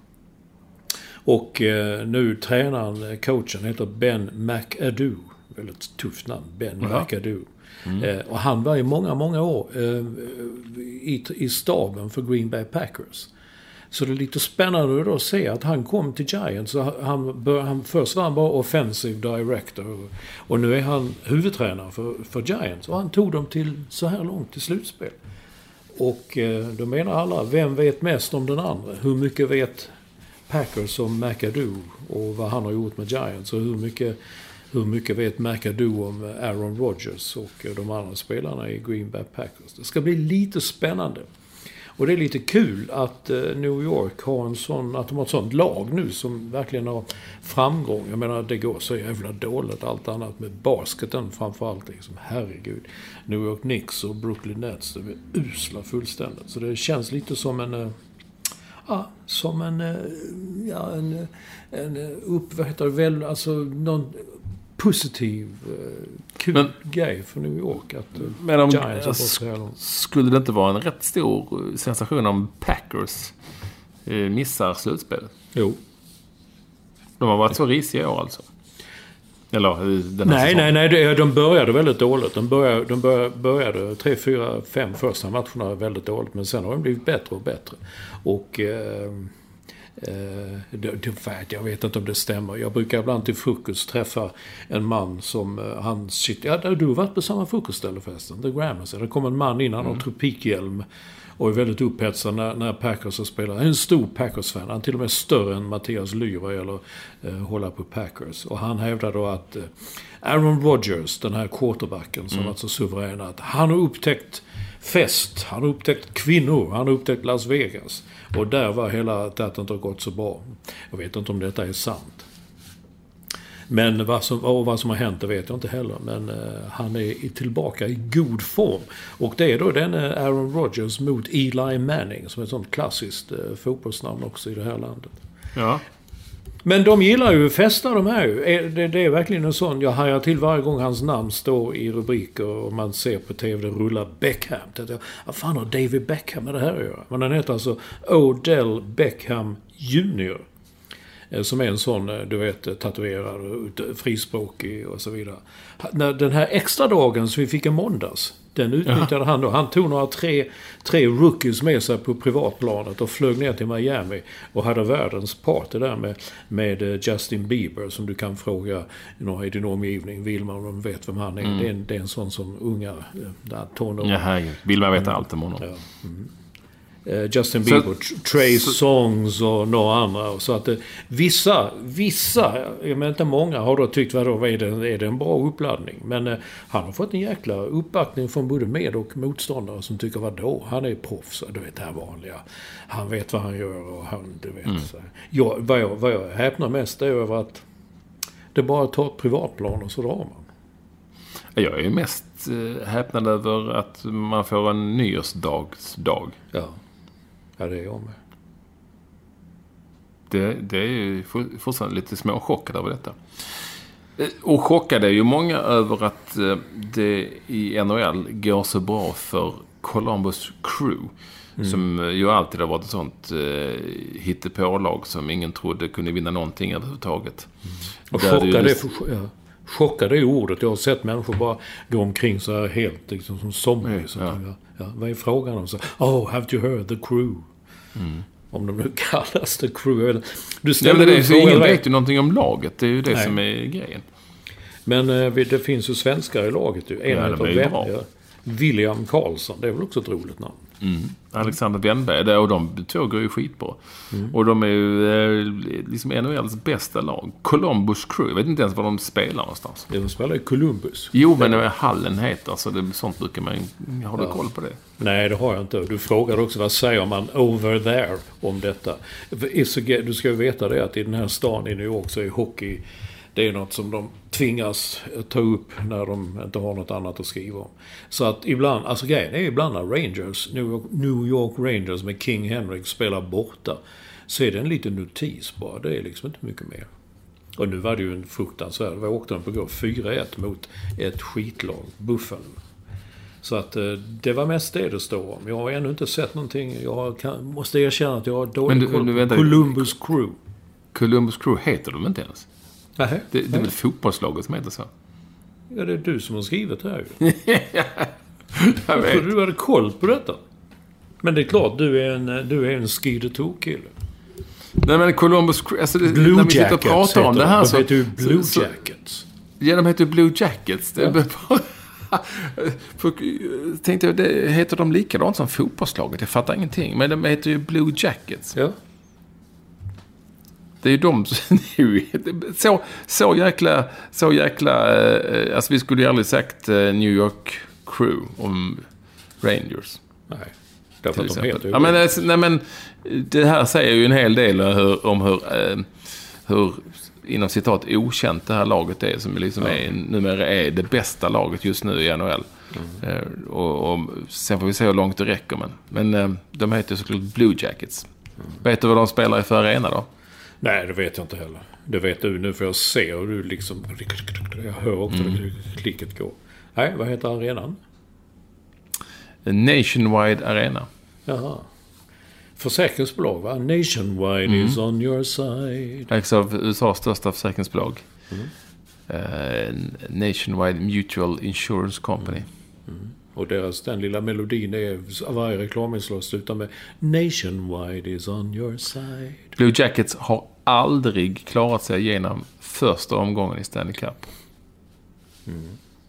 Och eh, nu tränaren, coachen heter Ben McAdoo. Väldigt tufft namn, Ben mm. McAdoo. Mm. Eh, och han var i många, många år eh, i, i staben för Green Bay Packers. Så det är lite spännande då att se att han kom till Giants. Så han, bör, han, först var han bara offensive director. Och, och nu är han huvudtränare för, för Giants. Och han tog dem till så här långt till slutspel. Och eh, då menar alla, vem vet mest om den andra? Hur mycket vet Packers om McAdoo och vad han har gjort med Giants? Och hur mycket, hur mycket vet McAdoo om Aaron Rodgers och de andra spelarna i Green Bay Packers? Det ska bli lite spännande. Och det är lite kul att New York har en sån, att de har ett sånt lag nu som verkligen har framgång. Jag menar, det går så jävla dåligt allt annat med basketen framförallt. Liksom. Herregud. New York Knicks och Brooklyn Nets, de är usla fullständigt. Så det känns lite som en... Ja, som en... Ja, en... en upp, vad heter det väl? Alltså, någon... positiv, kul men, grej för New York att men om, Giants sk- skulle det inte vara en rätt stor sensation om Packers eh, missar slutspelet? Jo. De har varit så risiga i år alltså. Eller den här Nej, säsongen. nej, nej. De började väldigt dåligt. De började, de började, började tre, fyra, fem första matcherna väldigt dåligt. Men sen har de blivit bättre och bättre. Och... Eh, Uh, det, det, jag vet inte om det stämmer. Jag brukar ibland till frukost träffa en man som uh, han sitter... Ja, du har varit på samma frukostställe förresten. The Grammars. Det kom en man innan mm. och tropikhjälm och är väldigt upphetsad när, när Packers har spelat. Han är en stor Packers-fan. Han är till och med större än Mattias Lyra eller uh, hålla på Packers. Och han hävdar då att uh, Aaron Rodgers, den här quarterbacken som mm. varit så suverän, att han har upptäckt fest, han har upptäckt kvinnor, han har upptäckt Las Vegas. Och där var hela att det inte har gått så bra. Jag vet inte om detta är sant. Men vad som, och vad som har hänt, det vet jag inte heller. Men uh, han är tillbaka i god form. Och det är då den uh, Aaron Rodgers mot Eli Manning, som är ett sånt klassiskt uh, fotbollsnamn också i det här landet. Ja. Men de gillar ju att festa de här ju. Det, det är verkligen en sån. Jag hajar till varje gång hans namn står i rubriker och man ser på tv det rullar Beckham. Vad fan har David Beckham med det här att göra? Men den heter alltså Odell Beckham junior Som är en sån, du vet, tatuerad, frispråkig och så vidare. När den här extra dagen som vi fick i måndags, den utnyttjade ja. han då. Han tog några tre, tre rookies med sig på privatplanet och flög ner till Miami och hade världens party där med, med Justin Bieber, som du kan fråga i din omgivning. Vill man, de vet vem han är. Mm. Det, är en, det är en sån som unga tonåringar. Ja, här, vill man veta allt om honom. Ja. Mm. Justin Bieber, så, Trey så, Songs och några andra. Så att vissa, vissa, jag menar inte många, har då tyckt vadå, är det, är det en bra uppladdning. Men eh, han har fått en jäkla uppbackning från både med- och motståndare som tycker vadå, han är proffs, du vet det här vanliga. Han vet vad han gör och han, du vet. Mm. Så. Jag, vad, jag, vad jag häpnar mest är över att det bara tar ett privatplan och så drar man. Jag är mest eh, häpnad över att man får en nyårsdagsdag. Ja. Ja, det är jag med. Det, det är ju fortfarande lite små chockad över detta. Och chockade är ju många över att det i N H L går så bra för Columbus Crew. Mm. Som ju alltid har varit ett sånt eh, hittepålag som ingen trodde kunde vinna någonting överhuvudtaget. Mm. Och chockade just... är, ja, chockade är ordet. Jag har sett människor bara gå omkring så här helt liksom, som zombies. Ja, ja. Ja, vad är frågan om? Så, oh, have you heard the Crew? Mm. Om de nu kallas the Crew. Du ja, men det är, så ingen vet ju någonting om laget. Det är ju det Nej. som är grejen. Men eh, det finns ju svenskar i laget. En ja, av vem, ja, William Karlsson. Det är väl också ett roligt namn. Mm. Alexander Wennberg. Det, och de två går ju skitbra. Mm. Och de är ju eh, liksom N H L:s bästa lag. Columbus Crew. Jag vet inte ens var de spelar någonstans. De spelar i Columbus. Jo, men det är hallen heter. Så det, sånt brukar man... Har du ja. koll på det? Nej, det har jag inte. Du frågade också vad säger man over there om detta. Du ska ju veta det att i den här stan i New York så är hockey... Det är något som de tvingas ta upp när de inte har något annat att skriva om. Så att ibland, alltså grejen är ibland när Rangers, New York, New York Rangers med King Henrik spelar borta, så är det en liten notis bara. Det är liksom inte mycket mer. Och nu var det ju en fruktansvärd. Vi åkte de på gå fyra ett mot ett skitlag, Buffalo. Så att det var mest det det står om. Jag har ännu inte sett någonting. Jag kan, måste erkänna att jag har dålig koll på Columbus Crew. Columbus Crew heter de inte ens. Nej, det, det är väl fotbollslaget som heter så? Ja, det är du som har skrivit det här. Jag vet. Jag du hade koll på detta. Men det är klart, du är en, du är en skidetor-kille. Nej, men Columbus... Alltså, det, Blue när vi sitter Jackets och pratar om det här så... De heter ju Blue så, Jackets. Ja, de heter ju Blue Jackets. Det är ja. För, tänkte jag, det heter de likadant som fotbollslaget. Jag fattar ingenting. Men de heter ju Blue Jackets. Ja. Det är ju de så, så jäkla så jäkla eh, alltså vi skulle ju aldrig sagt eh, New York Crew om Rangers. Nej. Därför att de heter ju ja, men, nej, men det här säger ju en hel del hur, om hur eh, hur inom citat okänt det här laget är som liksom ja. är numera är det bästa laget just nu i N H L. Mm. Eh, och, och sen får vi se hur långt det räcker men men eh, de heter såklart Blue Jackets. Mm. Vet du vad de spelar i för arena då? Nej, det vet jag inte heller. Det vet du nu för jag ser och du liksom... Jag hör också mm. det klicket gå. Nej, vad heter arenan? Nationwide Arena. Jaha. Försäkringsbolag, va? Nationwide mm. is on your side. Ägs av U S A:s största försäkringsbolag. Mm. Uh, Nationwide Mutual Insurance Company. Mm. Mm. Och deras, den lilla melodin är varje reklaminslag slutar med Nationwide is on your side. Blue Jackets har aldrig klarat sig igenom första omgången i Stanley Cup. Mm.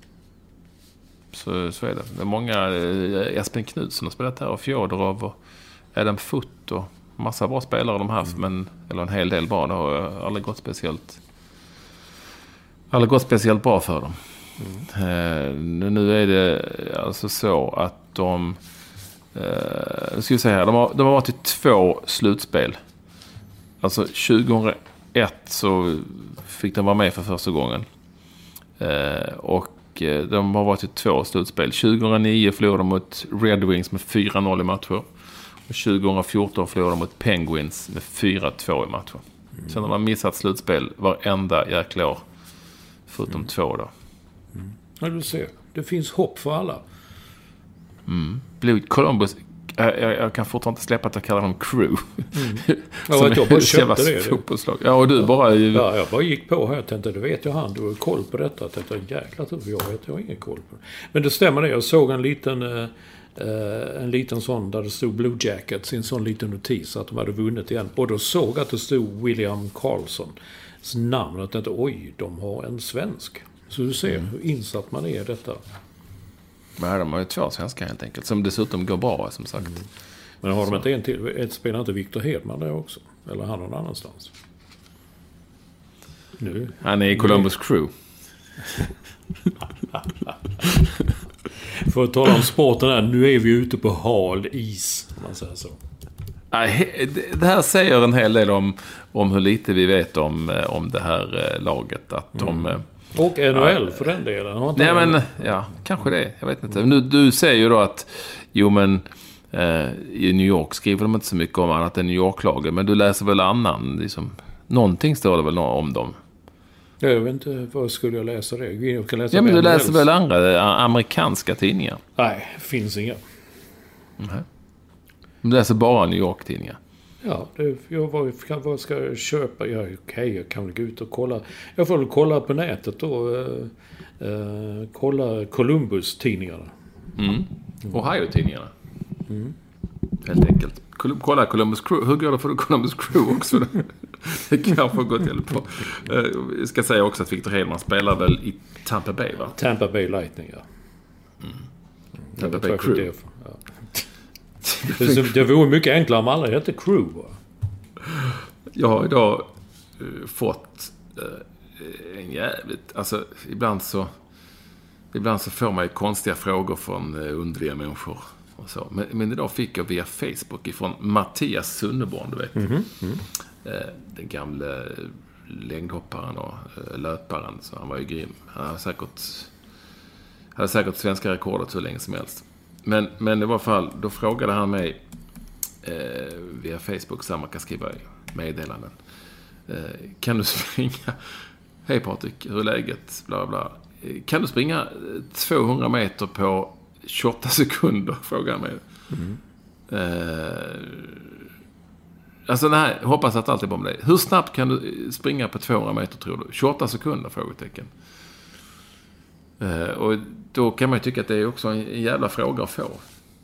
Så, så är det. Det är många eh, Espen Knutsson har spelat här och Fjodorov och Adam Foot och massa bra spelare de haft mm. men eller en hel del bra. Det har aldrig gått speciellt aldrig gått speciellt bra för dem. Mm. Uh, nu är det alltså så att de uh, ska vi säga här, de har, de har varit i två slutspel. Alltså tjugohundraett så fick de vara med för första gången. Uh, och uh, de har varit i två slutspel. tjugohundranio förlorade de mot Red Wings med fyra noll i matcher. Och tjugohundrafjorton förlorade de mot Penguins med fyra två i matcher. Mm. Sen har man missat slutspel varenda jäkla år. Förutom mm. två då. Mm. Ja, du ser. Det finns hopp för alla. Mm. Blue Columbus... Jag, jag, jag kan fortfarande inte släppa att jag kallar dem crew. Mm. Ja, jag bara köpte det. Fotbollslag. Ja, och du ja. bara... Ja, jag bara gick på här. Jag tänkte, det vet jag han. Du har koll på detta. Jag tänkte, jäklar, jag vet, jag har ingen koll på det. Men det stämmer det. Jag såg en liten... Uh, en liten sån där det stod Blue Jackets i en sån liten notis att de hade vunnit igen. Och då såg att det stod William Karlssons namn. Och jag tänkte, oj, de har en svensk. Så du ser mm. hur insatt man är i detta. Men de har ju två svenskar helt enkelt. Som dessutom går bra, som sagt. Mm. Men har de inte en till? Ett spelar inte Victor Hedman där också? Eller han någon annanstans? Nu. Han är i Columbus nu. Crew. För att tala om sporten här, nu är vi ute på hal is, om man säger så. Det här säger en hel del om, om hur lite vi vet om, om det här laget. Att mm. de, och N H L ja, för den delen. Har inte nej, men, ja, kanske det. Jag vet inte. Nu, du säger ju då att jo, men, eh, i New York skriver de inte så mycket om annat än New York-lagen. Men du läser väl annan? Liksom, någonting står det väl om dem? Jag vet inte, vad skulle jag läsa det? Jag kan läsa ja, men du läser helst. Väl andra amerikanska tidningar? Nej, finns inga. Mm. Du läser bara New York-tidningar? Ja, det, jag vad, vad ska jag köpa? Ja, okej, okay, jag kan väl gå ut och kolla. Jag får väl kolla på nätet då. Eh, eh, kolla Columbus-tidningarna. Mm. Ohio-tidningarna. Mm. Helt enkelt. Kolla Columbus Crew. Hur går det för Columbus Crew också? Det kanske har gått hjälp på. Jag ska säga också att Victor Hedman spelar väl i Tampa Bay, va? Tampa Bay Lightning, ja. Mm. Tampa Bay Crew. Det, ja. det, det vore mycket enklare om alla hette Crew, va? Jag har idag uh, fått uh, en jävligt... Alltså, ibland så... Ibland så får man ju konstiga frågor från uh, underliga människor. Och så. Men, men idag fick jag via Facebook ifrån Mattias Sunneborn, du vet. Mm-hmm. Mm. Eh, den gamla längdhopparen och eh, löparen. Så han var ju grym. Han hade säkert, hade säkert svenska rekordet så länge som helst. Men, men i varje fall, då frågade han mig eh, via Facebook, så man kan skriva meddelanden. Eh, kan du springa... Hej Patrik, hur är läget? Bla bla. Eh, kan du springa tvåhundra meter på tjugoåtta sekunder, frågar han mig. Mm. Eh, alltså nej, hoppas att allt är bra med dig. Hur snabbt kan du springa på tvåhundra meter, tror du? tjugoåtta sekunder, frågetecken. Eh, och då kan man ju tycka att det är också en jävla fråga att få.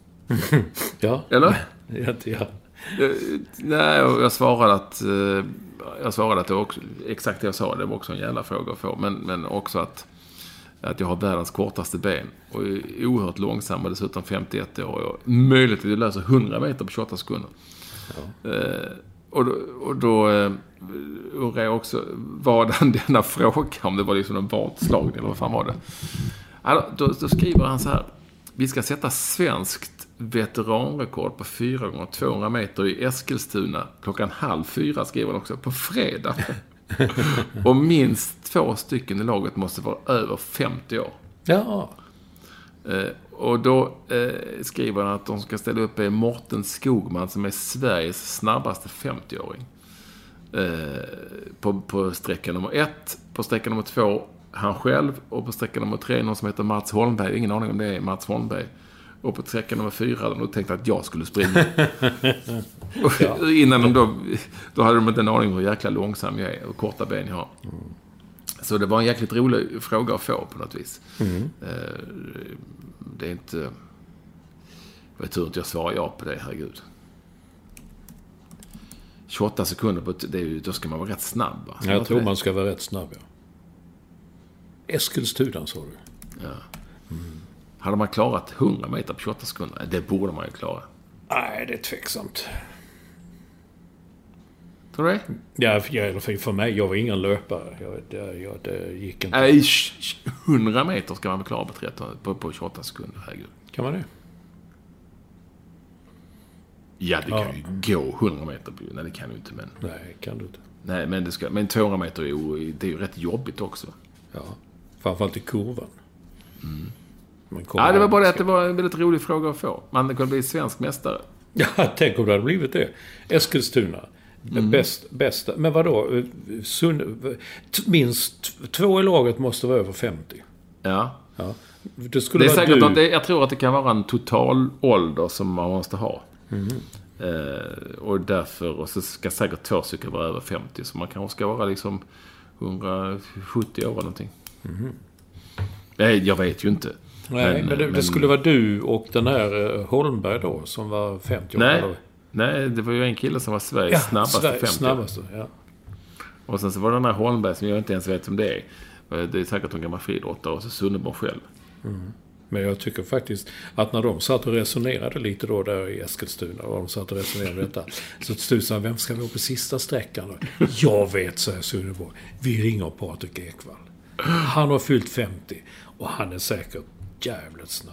Ja. Eller? Ja, ja. Eh, nej, jag svarade att eh, jag svarade att det var också, exakt det jag sa, det var också en jävla fråga att få. Men, men också att att jag har världens kortaste ben och är oerhört långsam och dessutom femtioett år och möjligt att jag löser hundra meter på tjugoåtta sekunder. Ja. Eh, och då, och då eh, undrar jag också, vad han denna fråga, om det var liksom en vadslagning eller vad fan var det? Alltså, då, då skriver han så här: vi ska sätta svenskt veteranrekord på fyra gånger tvåhundra meter i Eskilstuna klockan halv fyra, skriver han också, på fredag. Och minst två stycken i laget måste vara över femtio år. Ja. Eh, och då eh, skriver han att de ska ställa upp är Morten Skogman, som är Sveriges snabbaste femtio-åring. Eh, på, på sträckan nummer ett. På sträckan nummer två, han själv. Och på sträckan nummer tre, någon som heter Mats Holmberg. Ingen aning om det är Mats Holmberg. Och på sträckan nummer fyra hade de tänkt att jag skulle springa. Ja. Innan de då, då hade de inte en aning om hur jäkla långsam jag är och korta ben jag har. Mm. Så det var en jäkligt rolig fråga att få på något vis. Mm. Det är inte... Jag tror inte jag svarar ja på det, herregud. tjugoåtta sekunder, på, det är ju, då ska man vara rätt snabb. Va? Jag tror det? Man ska vara rätt snabb, ja. Eskilstuna, sa du. Ja. Mm. Hade man klarat hundra meter på tjugoåtta sekunder? Det borde man ju klara. Nej, det är tveksamt. Tror du det? Ja, för, för mig, jag var ingen löpare. Jag, det, jag, det gick inte. Nej, hundra meter ska man väl klara på, tretton, på, på tjugoåtta sekunder, herregud. Kan man det? Ja, det kan ja. ju gå hundra meter. Nej, det kan du inte, men... Nej, kan du inte. Nej, men, det ska, men tvåhundra meter är ju, det är ju rätt jobbigt också. Ja, framförallt i kurvan. Mm. Ja, det var bara det att det var en väldigt rolig fråga att få. Man kunde bli svensk mästare. Ja, tänk om det hade blivit det. Eskilstuna. Mm. Bäst, bästa. Men vadå? Sun, minst två i laget måste vara över femtio. Ja. ja. Det, skulle det är vara säkert du... att det, jag tror att det kan vara en total ålder som man måste ha. Mm. Eh, och därför, och så ska säkert två stycken vara över femtio. Så man kanske ska vara liksom hundrasjuttio år eller någonting. Mm. Nej, jag vet ju inte. Nej, men, men, det, men det skulle vara du och den här Holmberg då, som var femtio år. Nej, nej, det var ju en kille som var Sveriges ja, snabbaste Sverige, femtio. Snabbaste, ja. Och sen så var det den här Holmberg som jag inte ens vet om det är. Det är säkert en gammal friidrottare och så Sunneborg själv. Mm. Men jag tycker faktiskt att när de satt och resonerade lite då där i Eskilstuna, och de satt och resonerade detta, så stod vem ska vi på sista sträckan då? Jag vet, säger Sunneborg. Vi ringer Patrik Ekwall. Han har fyllt femtio och han är säkert jävligt snabb.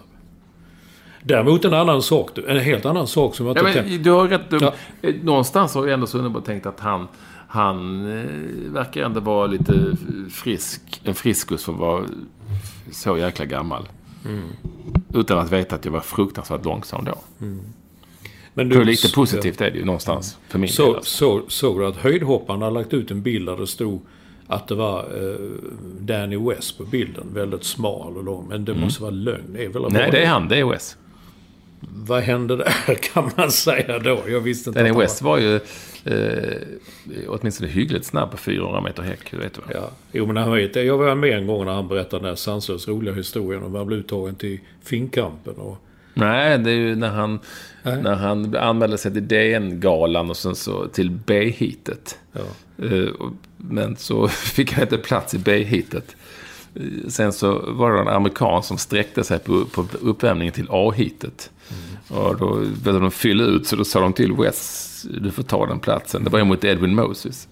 Däremot en annan sak, en helt annan sak som jag inte... Ja, men, du har rätt. Du, ja. Någonstans har ju ändå Sunneborg tänkt att han Han eh, verkar ändå vara lite frisk. En friskus som var så jäkla gammal. Mm. Utan att veta att jag var fruktansvärt långsam då. Mm. Men du, lite positivt är det ju någonstans för min så, del. Alltså. Så, såg du att höjdhopparna har lagt ut en bild där det stod att det var eh, Danny West på bilden. Väldigt smal och lång. Men det mm. måste vara lögn. Det är väl Nej, det är han. Det är West. Vad hände där kan man säga då? Jag visste inte. Danny West var, var ju eh, åtminstone hyggligt snabb på fyrahundra meter häck, vet du. Ja, jo, men han vet det. Jag var med en gång när han berättade den här sanslös roliga historien om han blev uttagen till Finnkampen. Och... Nej, det är ju när han, när han anmälde sig till D N-galan och sen så till B-heatet. Ja. Eh, men så fick han inte plats i B-heatet. Sen så var det en amerikan som sträckte sig på, på uppvärmningen till A-heatet. Mm. Och då ville de fylla ut, så då sa de till Wes, du får ta den platsen. Det var ju mot Edwin Moses.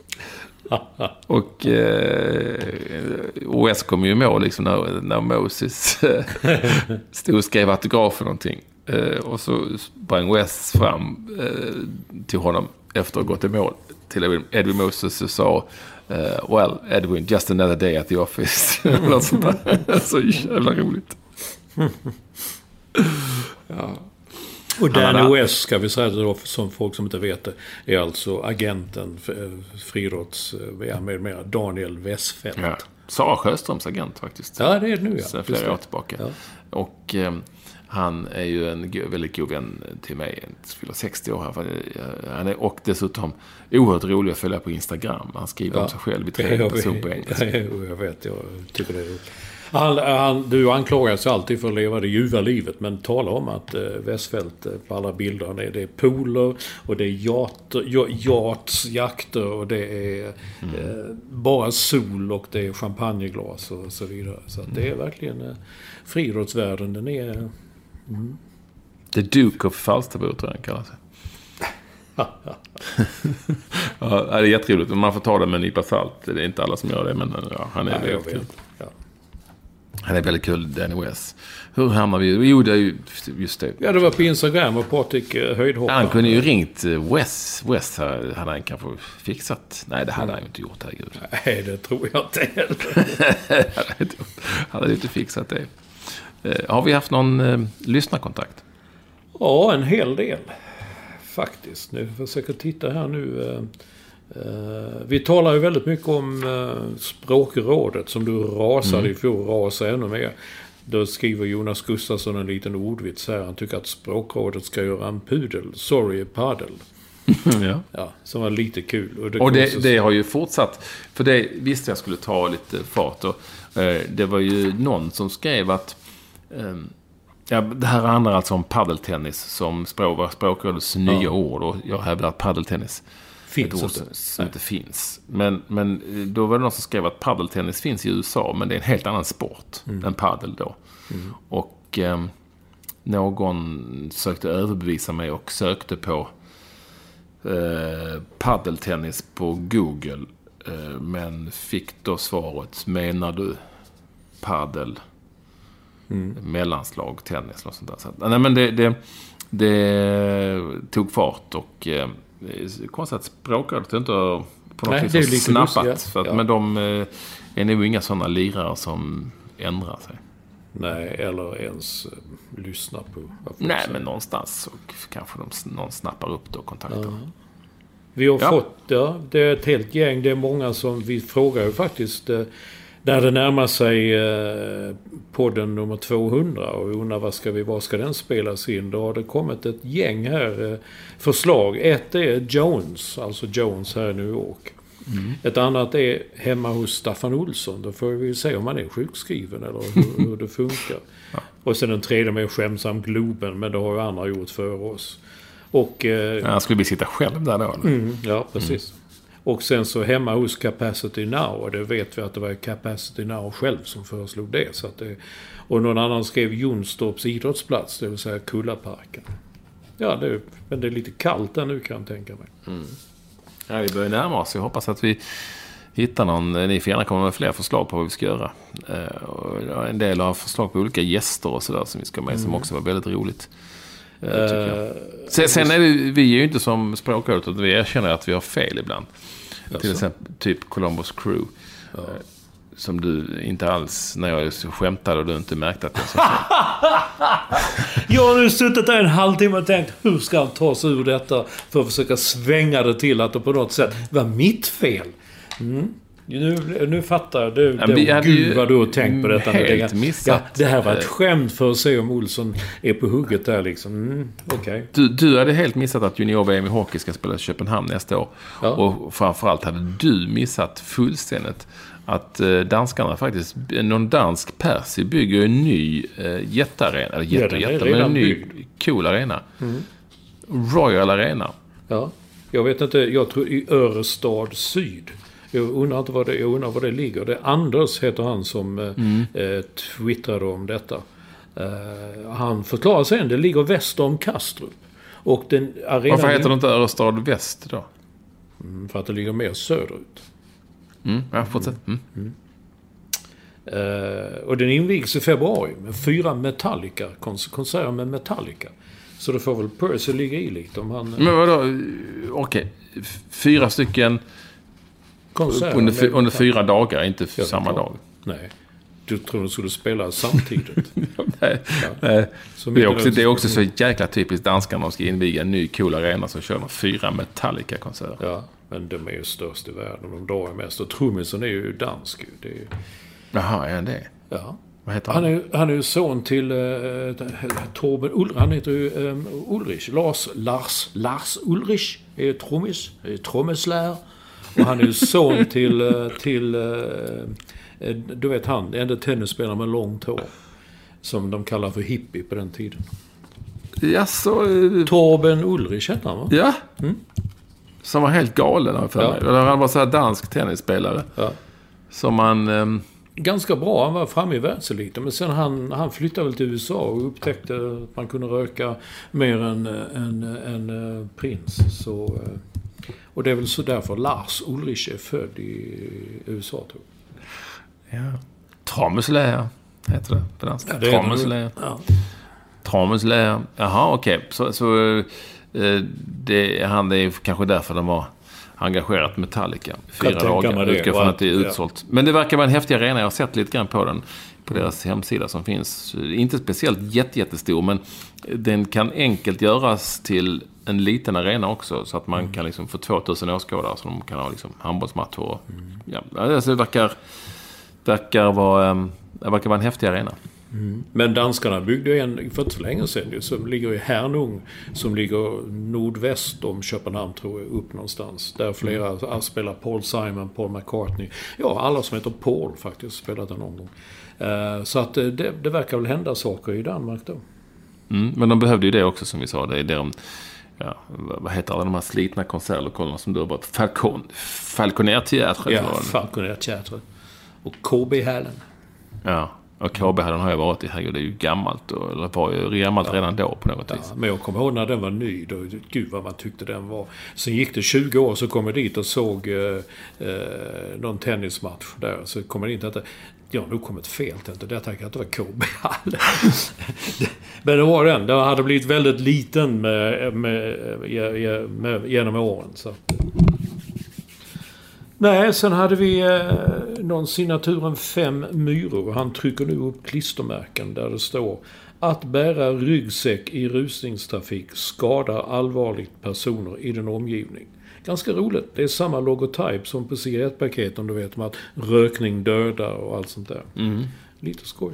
Och eh, Wes kom ju i mål liksom när, när Moses stod och skrev autograf för någonting. Eh, och så sprang Wes fram eh, till honom efter att ha gått i mål till Edwin, Edwin Moses och sa Uh, well, Edwin, just another day at the office. Så jävla roligt. Ja. Och Danny West, ska vi säga då, som folk som inte vet det, är alltså agenten för friidrotts ja, med mer Daniel Westfeldt. Ja. Sara Sjöströms agent faktiskt. Ja, det är det nu, ja. Sen flera år tillbaka. Ja. Och eh, han är ju en go- väldigt god vän till mig. Han fyller sextio år här. Han är, och dessutom oerhört rolig att följa på Instagram. Han skriver ja. om sig själv i tre personer på engelska. Ja, jag vet, jag tycker det är roligt. Han, han, du anklagas alltid för att leva det ljuva livet, men tala om att eh, Westfeldt eh, på alla bilder, det är, det är pooler och det är yachter, yachtjakter och det är mm. eh, bara sol och det är champagneglas och så vidare. Så att det är verkligen eh, friidrottsvärlden, den är... Mm. The Duke of Falsterbo tror jag den kallar sig. Ja, det är jätteroligt. Man får ta det med en nypa salt. Det är inte alla som gör det, men ja, han är Nej, väldigt kul. Ja. Han är väldigt kul, Danny West. Hur hamnar vi? Jo, det är ju just det. Ja, det var på Instagram och Patrik höjdhoppar. Han kunde ju ringt West. West hade han kanske fixat. Nej, det hade mm. han ju inte gjort, herregud. Nej, det tror jag inte heller. Han hade inte fixat det. Har vi haft någon eh, lyssnarkontakt? Ja, en hel del. Faktiskt. Nu försöker titta här nu. Eh, eh, vi talar ju väldigt mycket om eh, språkrådet som du rasade mm. i fjol, rasar ännu mer. Då skriver Jonas Gustafsson en liten ordvits här. Han tycker att språkrådet ska göra en pudel. Sorry, paddel. ja. Ja, som var lite kul. Och det, och det, det har ju fortsatt. För det visste jag skulle ta lite fart. Och, eh, det var ju någon som skrev att Um, ja, det här handlar alltså om paddeltennis som språk, språkrådets ja. nya ord, och jag hävdar att paddeltennis finns ett ord som inte finns. Men, men då var det någon som skrev att paddeltennis finns i U S A, men det är en helt annan sport mm. än paddel då. Mm. Och um, någon sökte överbevisa mig och sökte på uh, paddeltennis på Google, uh, men fick då svaret, menar du paddel? Mm. Mellanslag, tennis och sånt där. Så, nej, men det, det, det tog fart och eh, konstigt att språkrådet inte på något nej, vis har snappat. Lustigt, ja. För att, ja. Men de eh, är nog inga sådana lirare som ändrar sig. Nej, eller ens uh, lyssna på. Nej, men någonstans så kanske de, någon snappar upp det och kontaktar. Uh-huh. Vi har Ja. fått, ja, det är ett helt gäng. Det är många som, vi frågar ju faktiskt eh, när det närmar sig eh, podden nummer tvåhundra och vi undrar vad ska vi, vad ska den spelas in? Då har det kommit ett gäng här eh, förslag. Ett är Jones, alltså Jones här i New York. Mm. Ett annat är hemma hos Staffan Olsson. Då får vi se om han är sjukskriven eller hur, hur det funkar. Ja. Och sen den tredje med skämsam Globen, men det har ju andra gjort för oss. Och, eh, ja, skulle vi sitta själv där då? Mm, ja, precis. Mm. Och sen så hemma hos Capacity Now, och det vet vi att det var Capacity Now själv som föreslog det. Så att det och någon annan skrev Jonstorps idrottsplats, det vill säga Kullaparken. Ja, det, men det är lite kallt där nu kan jag tänka mig. Mm. Ja, vi börjar närma oss. Jag hoppas att vi hittar någon. Ni får gärna komma med fler förslag på vad vi ska göra. Uh, och en del har förslag på olika gäster och sådär som vi ska med, mm. som också var väldigt roligt. Uh, uh, sen, sen är vi, vi är ju inte som språkare, utan vi erkänner att vi har fel ibland. Alltså. Till exempel typ Columbus Crew. Ja. Uh, som du inte alls, när jag skämtade och du inte märkte att jag sa fel. Jag har nu suttit där en halvtimme och tänkt, hur ska han ta sig ur detta för att försöka svänga det till att det på något sätt var mitt fel. Mm. Nu, nu fattar jag. Du, det, det, gud vad du har tänkt på detta. Helt missat. Ja, det här var ett skämt för att se om Olsson är på hugget där liksom. Mm, okay. du, du hade helt missat att junior-V M i hockey ska spela i Köpenhamn nästa år. Ja. Och framförallt hade du missat fullständigt att eh, danskarna faktiskt, någon dansk Percy bygger en ny eh, jättearena, eller jätte, ja, jätte, men en ny byggd. Cool arena. Mm. Royal Arena. Ja, jag vet inte, jag tror i Örestad Syd. Jag undrar inte vad det, jag undrar vad det ligger. Det är Anders heter han som mm. eh, twittrade om detta. Eh, han förklarar sen, det ligger väster om Kastrup. Och den arenan. Varför heter det inte Örestad Väst då? Mm, för att det ligger mer söderut. Mm, ja, fortsätt. Mm. Mm. Uh, och den invigs i februari med fyra Metallica, konserter med Metallica. Så då får väl Percy ligga i lite om han... Men vadå? Okej. Okay. Fyra stycken under, fy, under fyra dagar, inte för samma dag. Nej. Du tror de skulle spela samtidigt. Nej. Ja. Nej. Det är också, det är också så jäkla typiskt danskarna. De ska inviga en ny cool arena så kör de fyra Metallica-konserter. Ja. Men de är ju störst i världen. De drar mest. Och trummisen är ju dansk. Det är ju... Jaha, är han det? Ja. Vad heter han? Han är, han är ju son till uh, Torben Ulrich. Han heter ju um, Ulrich. Lars, Lars, Lars Ulrich är trummis. Är trummislärare. Och han är ju son till, uh, till uh, du vet han, enda tennisspelare med långt hår. Som de kallar för hippie på den tiden. Ja, så... Uh... Torben Ulrich heter han, va? Ja. Mm. Som var helt galen för mig. Ja. Han var så här dansk tennisspelare. Ja. Som man... Um... Ganska bra. Han var framme i världseliten. Men sen han, han flyttade väl till U S A och upptäckte att man kunde röka mer än en, en, en prins. Så, och det är väl så därför Lars Ulrich är född i U S A, tror jag. Ja. Trommelslager heter det på danska. Ja, Trommelslager. Ja. Trommelslager. Jaha, okej. Okay. Så... så Det, han, det är kanske därför de har engagerat Metallica fyra dagar. Utgår från att det är utsålt. Ja. Men det verkar vara en häftig arena. Jag har sett lite grann på den på deras hemsida som finns. Inte speciellt jätte, jättestor, men den kan enkelt göras till en liten arena också, så att man mm. kan liksom få tvåtusen åskådare så de kan ha liksom handbollsmatcher. Och, mm. ja, alltså det verkar verkar vara det verkar vara en häftig arena. Mm. Men danskarna byggde ju en för så länge sedan som ligger i Hernung, som ligger nordväst om Köpenhamn, tror jag, upp någonstans. Där flera mm. spelar Paul Simon, Paul McCartney. Ja, alla som heter Paul faktiskt spelat en någon gång. Uh, så att det, det verkar väl hända saker i Danmark då. Mm, men de behövde ju det också, som vi sa. Det är det de, ja, vad heter alla de här slitna konsertlokalerna som du har varit? Falcon, Falconer-teatret. Ja, Falconer-teatret. Och K B-hallen. Ja. Och K B-hallen har jag varit i, herregud, det är ju gammalt, och, eller var ju gammalt ja. redan då på något ja, vis. Men jag kommer ihåg när den var ny, då, gud vad man tyckte den var. Sen gick det tjugo år, så kom jag dit och såg eh, eh, någon tennismatch där. Så kom jag dit att ja, nu kom ett fel, inte det tänkte jag att det var K B-hallen. Men det var den, det hade blivit väldigt liten med, med, med, med, genom åren, så. Nej, sen hade vi eh, någon signaturen fem myror. Han trycker nu upp klistermärken där det står: att bära ryggsäck i rusningstrafik skadar allvarligt personer i den omgivning. ganska roligt. Det är samma logotyp som på cigarettpaket, om du vet, om att rökning dödar och allt sånt där. Mm. Lite skoj.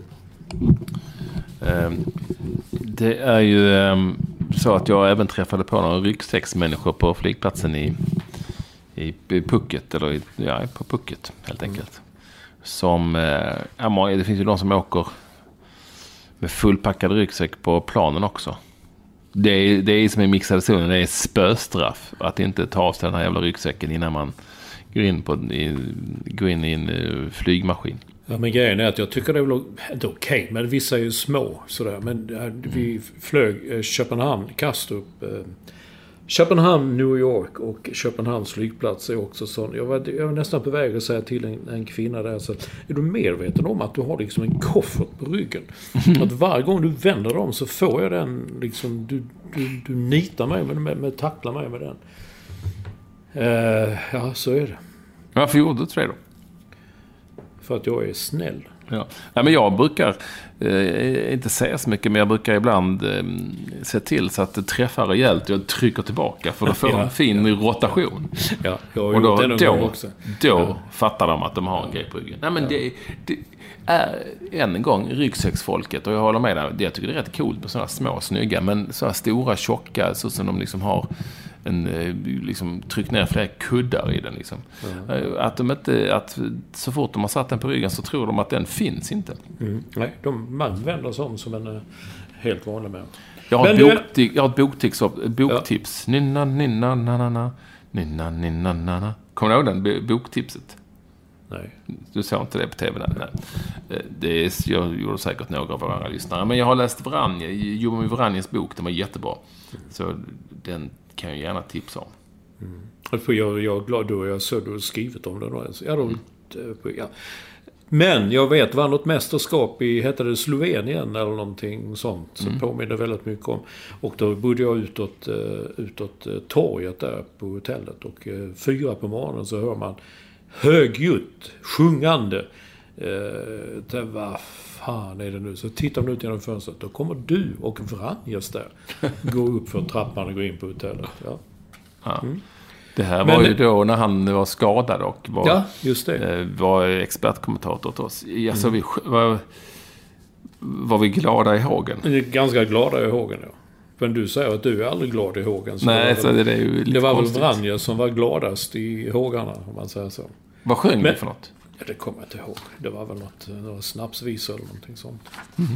Um, det är ju um, så att jag även träffade på några ryggsäcksmänniskor på flygplatsen i, i, i Phuket, eller i, ja, på Phuket helt enkelt. Mm. Som, uh, ja, det finns ju de som åker med fullpackad ryggsäck på planen också. Det är, det är som i mixade zonen, det är spöstraff att inte ta av sig den här jävla ryggsäcken innan man går in, på, i, går in i en uh, flygmaskin. Ja, men grejen är att jag tycker det är väl inte okej, okay, men vissa är ju små sådär. Men vi flög eh, Köpenhamn, Kastrup, eh, Köpenhamn, New York och Köpenhamns flygplats är också sån. Jag var, jag var nästan på väg att säga till en, en kvinna där, så är du medveten om att du har liksom en koffert på ryggen? Mm. Att varje gång du vänder om så får jag den liksom, du, du, du nitar mig med, med, med tacklar mig med den. Eh, ja, så är det. Varför gjorde du det då? För att jag är snäll. Ja. Nej, men jag brukar eh, inte säga så mycket, men jag brukar ibland eh, se till så att det träffar rejält och jag trycker tillbaka, för då får ja, en fin ja. rotation. Ja, jag har och då, gjort då, också. då ja. fattar de att de har en grej på ryggen. Nej, men ja. det, det är än en gång ryggsäcksfolket, och jag håller med där. Jag tycker det är rätt coolt med sådana små, snygga, men sådana stora, tjocka, så som de liksom har en, liksom, tryckt ner flera kuddar i den liksom. Mm. Att de inte, att så fort de har satt den på ryggen så tror de att den finns inte. Mm. Nej, de, man vänder sig om som en uh, helt vanlig människa. Jag har, ett boktips, jag har ett boktips, boktips. Ja. Nynna, nynna, nanana, nynna, nynna, nanana. Kommer du ihåg den boktipset? Nej. Du såg inte det på tv? Nej. Det är, jag gjorde säkert några av våra lyssnare. Men jag har läst Vranje, Johan Vranjes bok. Den var jättebra. Mm. Så den kan jag gärna tipsa om. Mm. Jag, jag är glad då jag såg du har skrivit om den. Ja, då, ja. Men jag vet, var något mästerskap i, hette det Slovenien eller någonting sånt, som mm. påminner väldigt mycket om. Och då bodde jag utåt, utåt torget där på hotellet, och fyra på morgonen så hör man högljutt, sjungande. Det var fan är det nu? Så tittar man ut genom fönstret, då kommer du och Vranjes där gå upp för trappan och gå in på hotellet. Ja. Ja. Mm. Det här var Men, ju då när han var skadad och var, ja, just det. var expertkommentator till oss. Alltså, mm. vi, var, var vi glada i hågen? Ganska glada i hågen, ja. Men du säger att du är aldrig glad i hågen. Så Nej, det så väl, det är ju lite Det var konstigt. väl Vranjes som var gladast i hågarna, om man säger så. Vad sjöng du för något? Ja, det kommer jag inte ihåg. Det var väl något, något snapsvis eller någonting sånt. Mm.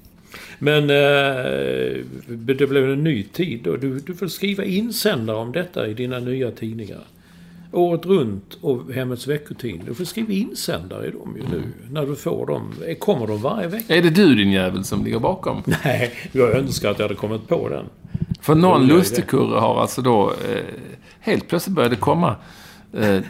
Men eh, det blev en ny tid då. Du, du får skriva insändare om detta i dina nya tidningar. Året runt och Hemmets veckotidning. Du får skriva insändare i dem ju nu. Mm. När du får dem. Kommer de varje vecka? Är det du, din jävel, som ligger bakom? Nej, jag önskar att jag hade kommit på den. För någon lustigkurre har alltså då eh, helt plötsligt började komma eh,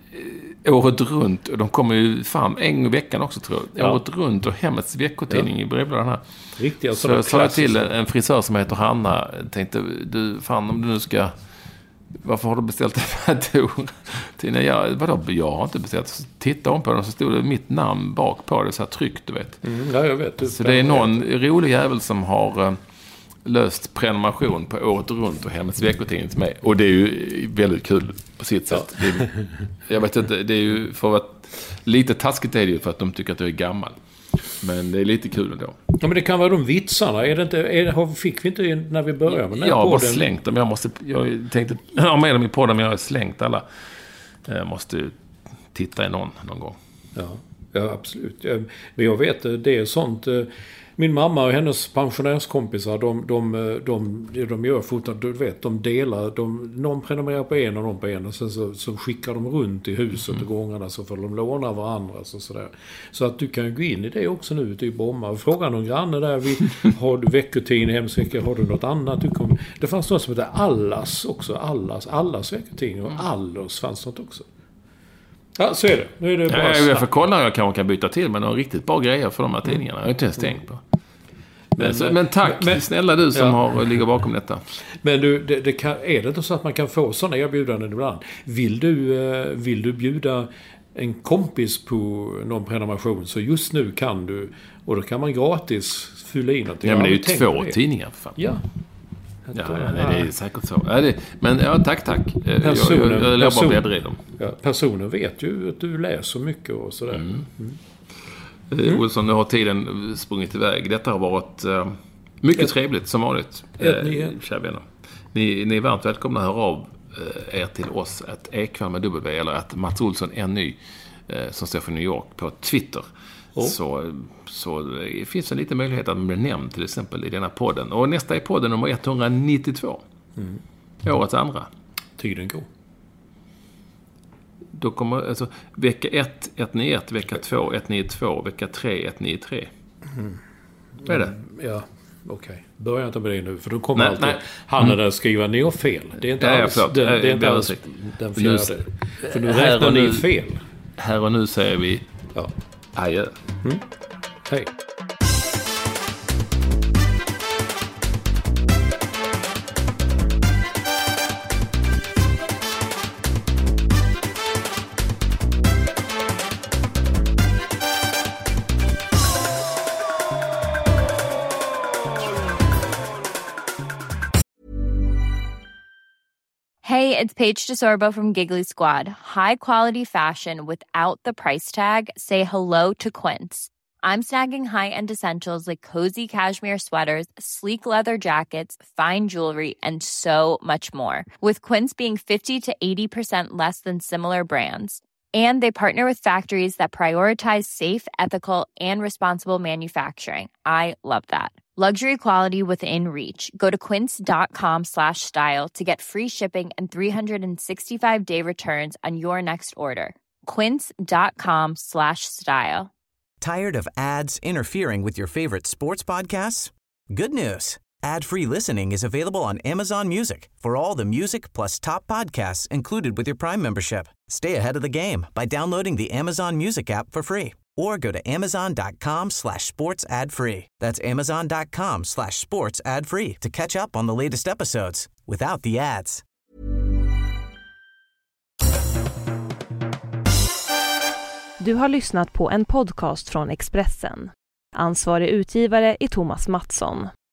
året runt, och de kommer ju fan en i veckan också, tror jag. Ja. Året runt och Hemmets veckotidning, ja. I brevlådan här. Riktiga, så sa jag till en frisör som heter Hanna, tänkte, du, fan om du nu ska, varför har du beställt det här tidningen? Ja, vadå, jag har inte beställt. Så tittade hon på den, så stod det mitt namn bak på det, så här tryckt, du vet. Mm, ja, jag vet. Så det är någon rolig jävel som har löst prenumeration på året runt och Hemmets veckotidning till mig. Och det är ju väldigt kul på sitt sätt. Ja. Det är, jag vet inte, det är ju för att lite taskigt är det ju för att de tycker att du är gammal. Men det är lite kul ändå. Ja, men det kan vara de vitsarna. Är det inte, är, fick vi inte när vi började med den? Jag har bara slängt dem. Jag måste, jag tänkte ha med dem i podden, men jag har slängt alla. Jag måste titta i någon någon gång. Ja, ja absolut. Men jag vet, det är sånt. Min mamma och hennes pensionärskompisar, de, de, de, de, de gör foton, du vet, de delar, de, någon prenumererar på en och någon på en, och sen så, så skickar de runt i huset mm. och gångarna, så får de låna varandra så, sådär. Så att du kan gå in i det också nu ute i Bromma och fråga någon granne där, vi, har du veckotidning, hemsvecka, har du något annat? Du kom, det fanns något som heter Allas också, Allas, Allas veckotidning, och Allers fanns något också. Ja, så är det. Nu är det bara ja, jag får kolla, jag kanske kan byta till, men det är riktigt bra grejer för de här tidningarna. Jag har inte ens tänkt på. Men, så, men tack, men, snälla du som ja. har, ligger bakom detta. Men du, det, det kan, är det inte så att man kan få sådana erbjudanden ibland? Vill du, vill du bjuda en kompis på någon prenumeration, så just nu kan du, och då kan man gratis fylla in något. Ja, men det är ju två tidningar för fan. Ja. Ja, ja, det är säkert så. Ja, det, men ja, tack, tack. Personen, jag jag, jag person, bara bläddra i dem. Ja, personen vet ju att du läser mycket och sådär. Mm. Mm. Mm. Olsson, nu har tiden sprungit iväg. Detta har varit uh, mycket ett, trevligt som vanligt. Ett, uh, ni, kära vänner. Ni, ni är varmt välkomna att höra av uh, er till oss att Ekvall med W eller att Mats Olsson är ny uh, som står för New York på Twitter. Oh. Så, så det finns en liten möjlighet att man blir nämnd till exempel i denna podden. Och nästa är podden nummer etthundranittiotvå. Mm. Årets andra. Tiden går. Då kommer alltså vecka ett, etthundranittioett, vecka två, etthundranittiotvå, vecka tre, etthundranittiotre. Mm. Vad är det? Mm, ja, okej. Okay. Börja inte med det nu, för då kommer nej, alltid nej. han är där skriva ner fel. Det är inte nej, alls, det, det är inte alls den fjärde. Nu, för nu räknar ni fel. Här och nu säger vi ja. adjö. Mm. Hej. Hey, it's Paige DeSorbo from Giggly Squad. High quality fashion without the price tag. Say hello to Quince. I'm snagging high-end essentials like cozy cashmere sweaters, sleek leather jackets, fine jewelry, and so much more. With Quince being fifty to eighty percent less than similar brands. And they partner with factories that prioritize safe, ethical, and responsible manufacturing. I love that. Luxury quality within reach. Go to quince.com slash style to get free shipping and three sixty-five day returns on your next order. Quince.com slash style. Tired of ads interfering with your favorite sports podcasts? Good news. Ad-free listening is available on Amazon Music for all the music plus top podcasts included with your Prime membership. Stay ahead of the game by downloading the Amazon Music app for free or go to amazon.com slash sports ad free. That's amazon.com slash sports ad free to catch up on the latest episodes without the ads. Du har lyssnat på en podcast från Expressen. Ansvarig utgivare är Thomas Mattsson.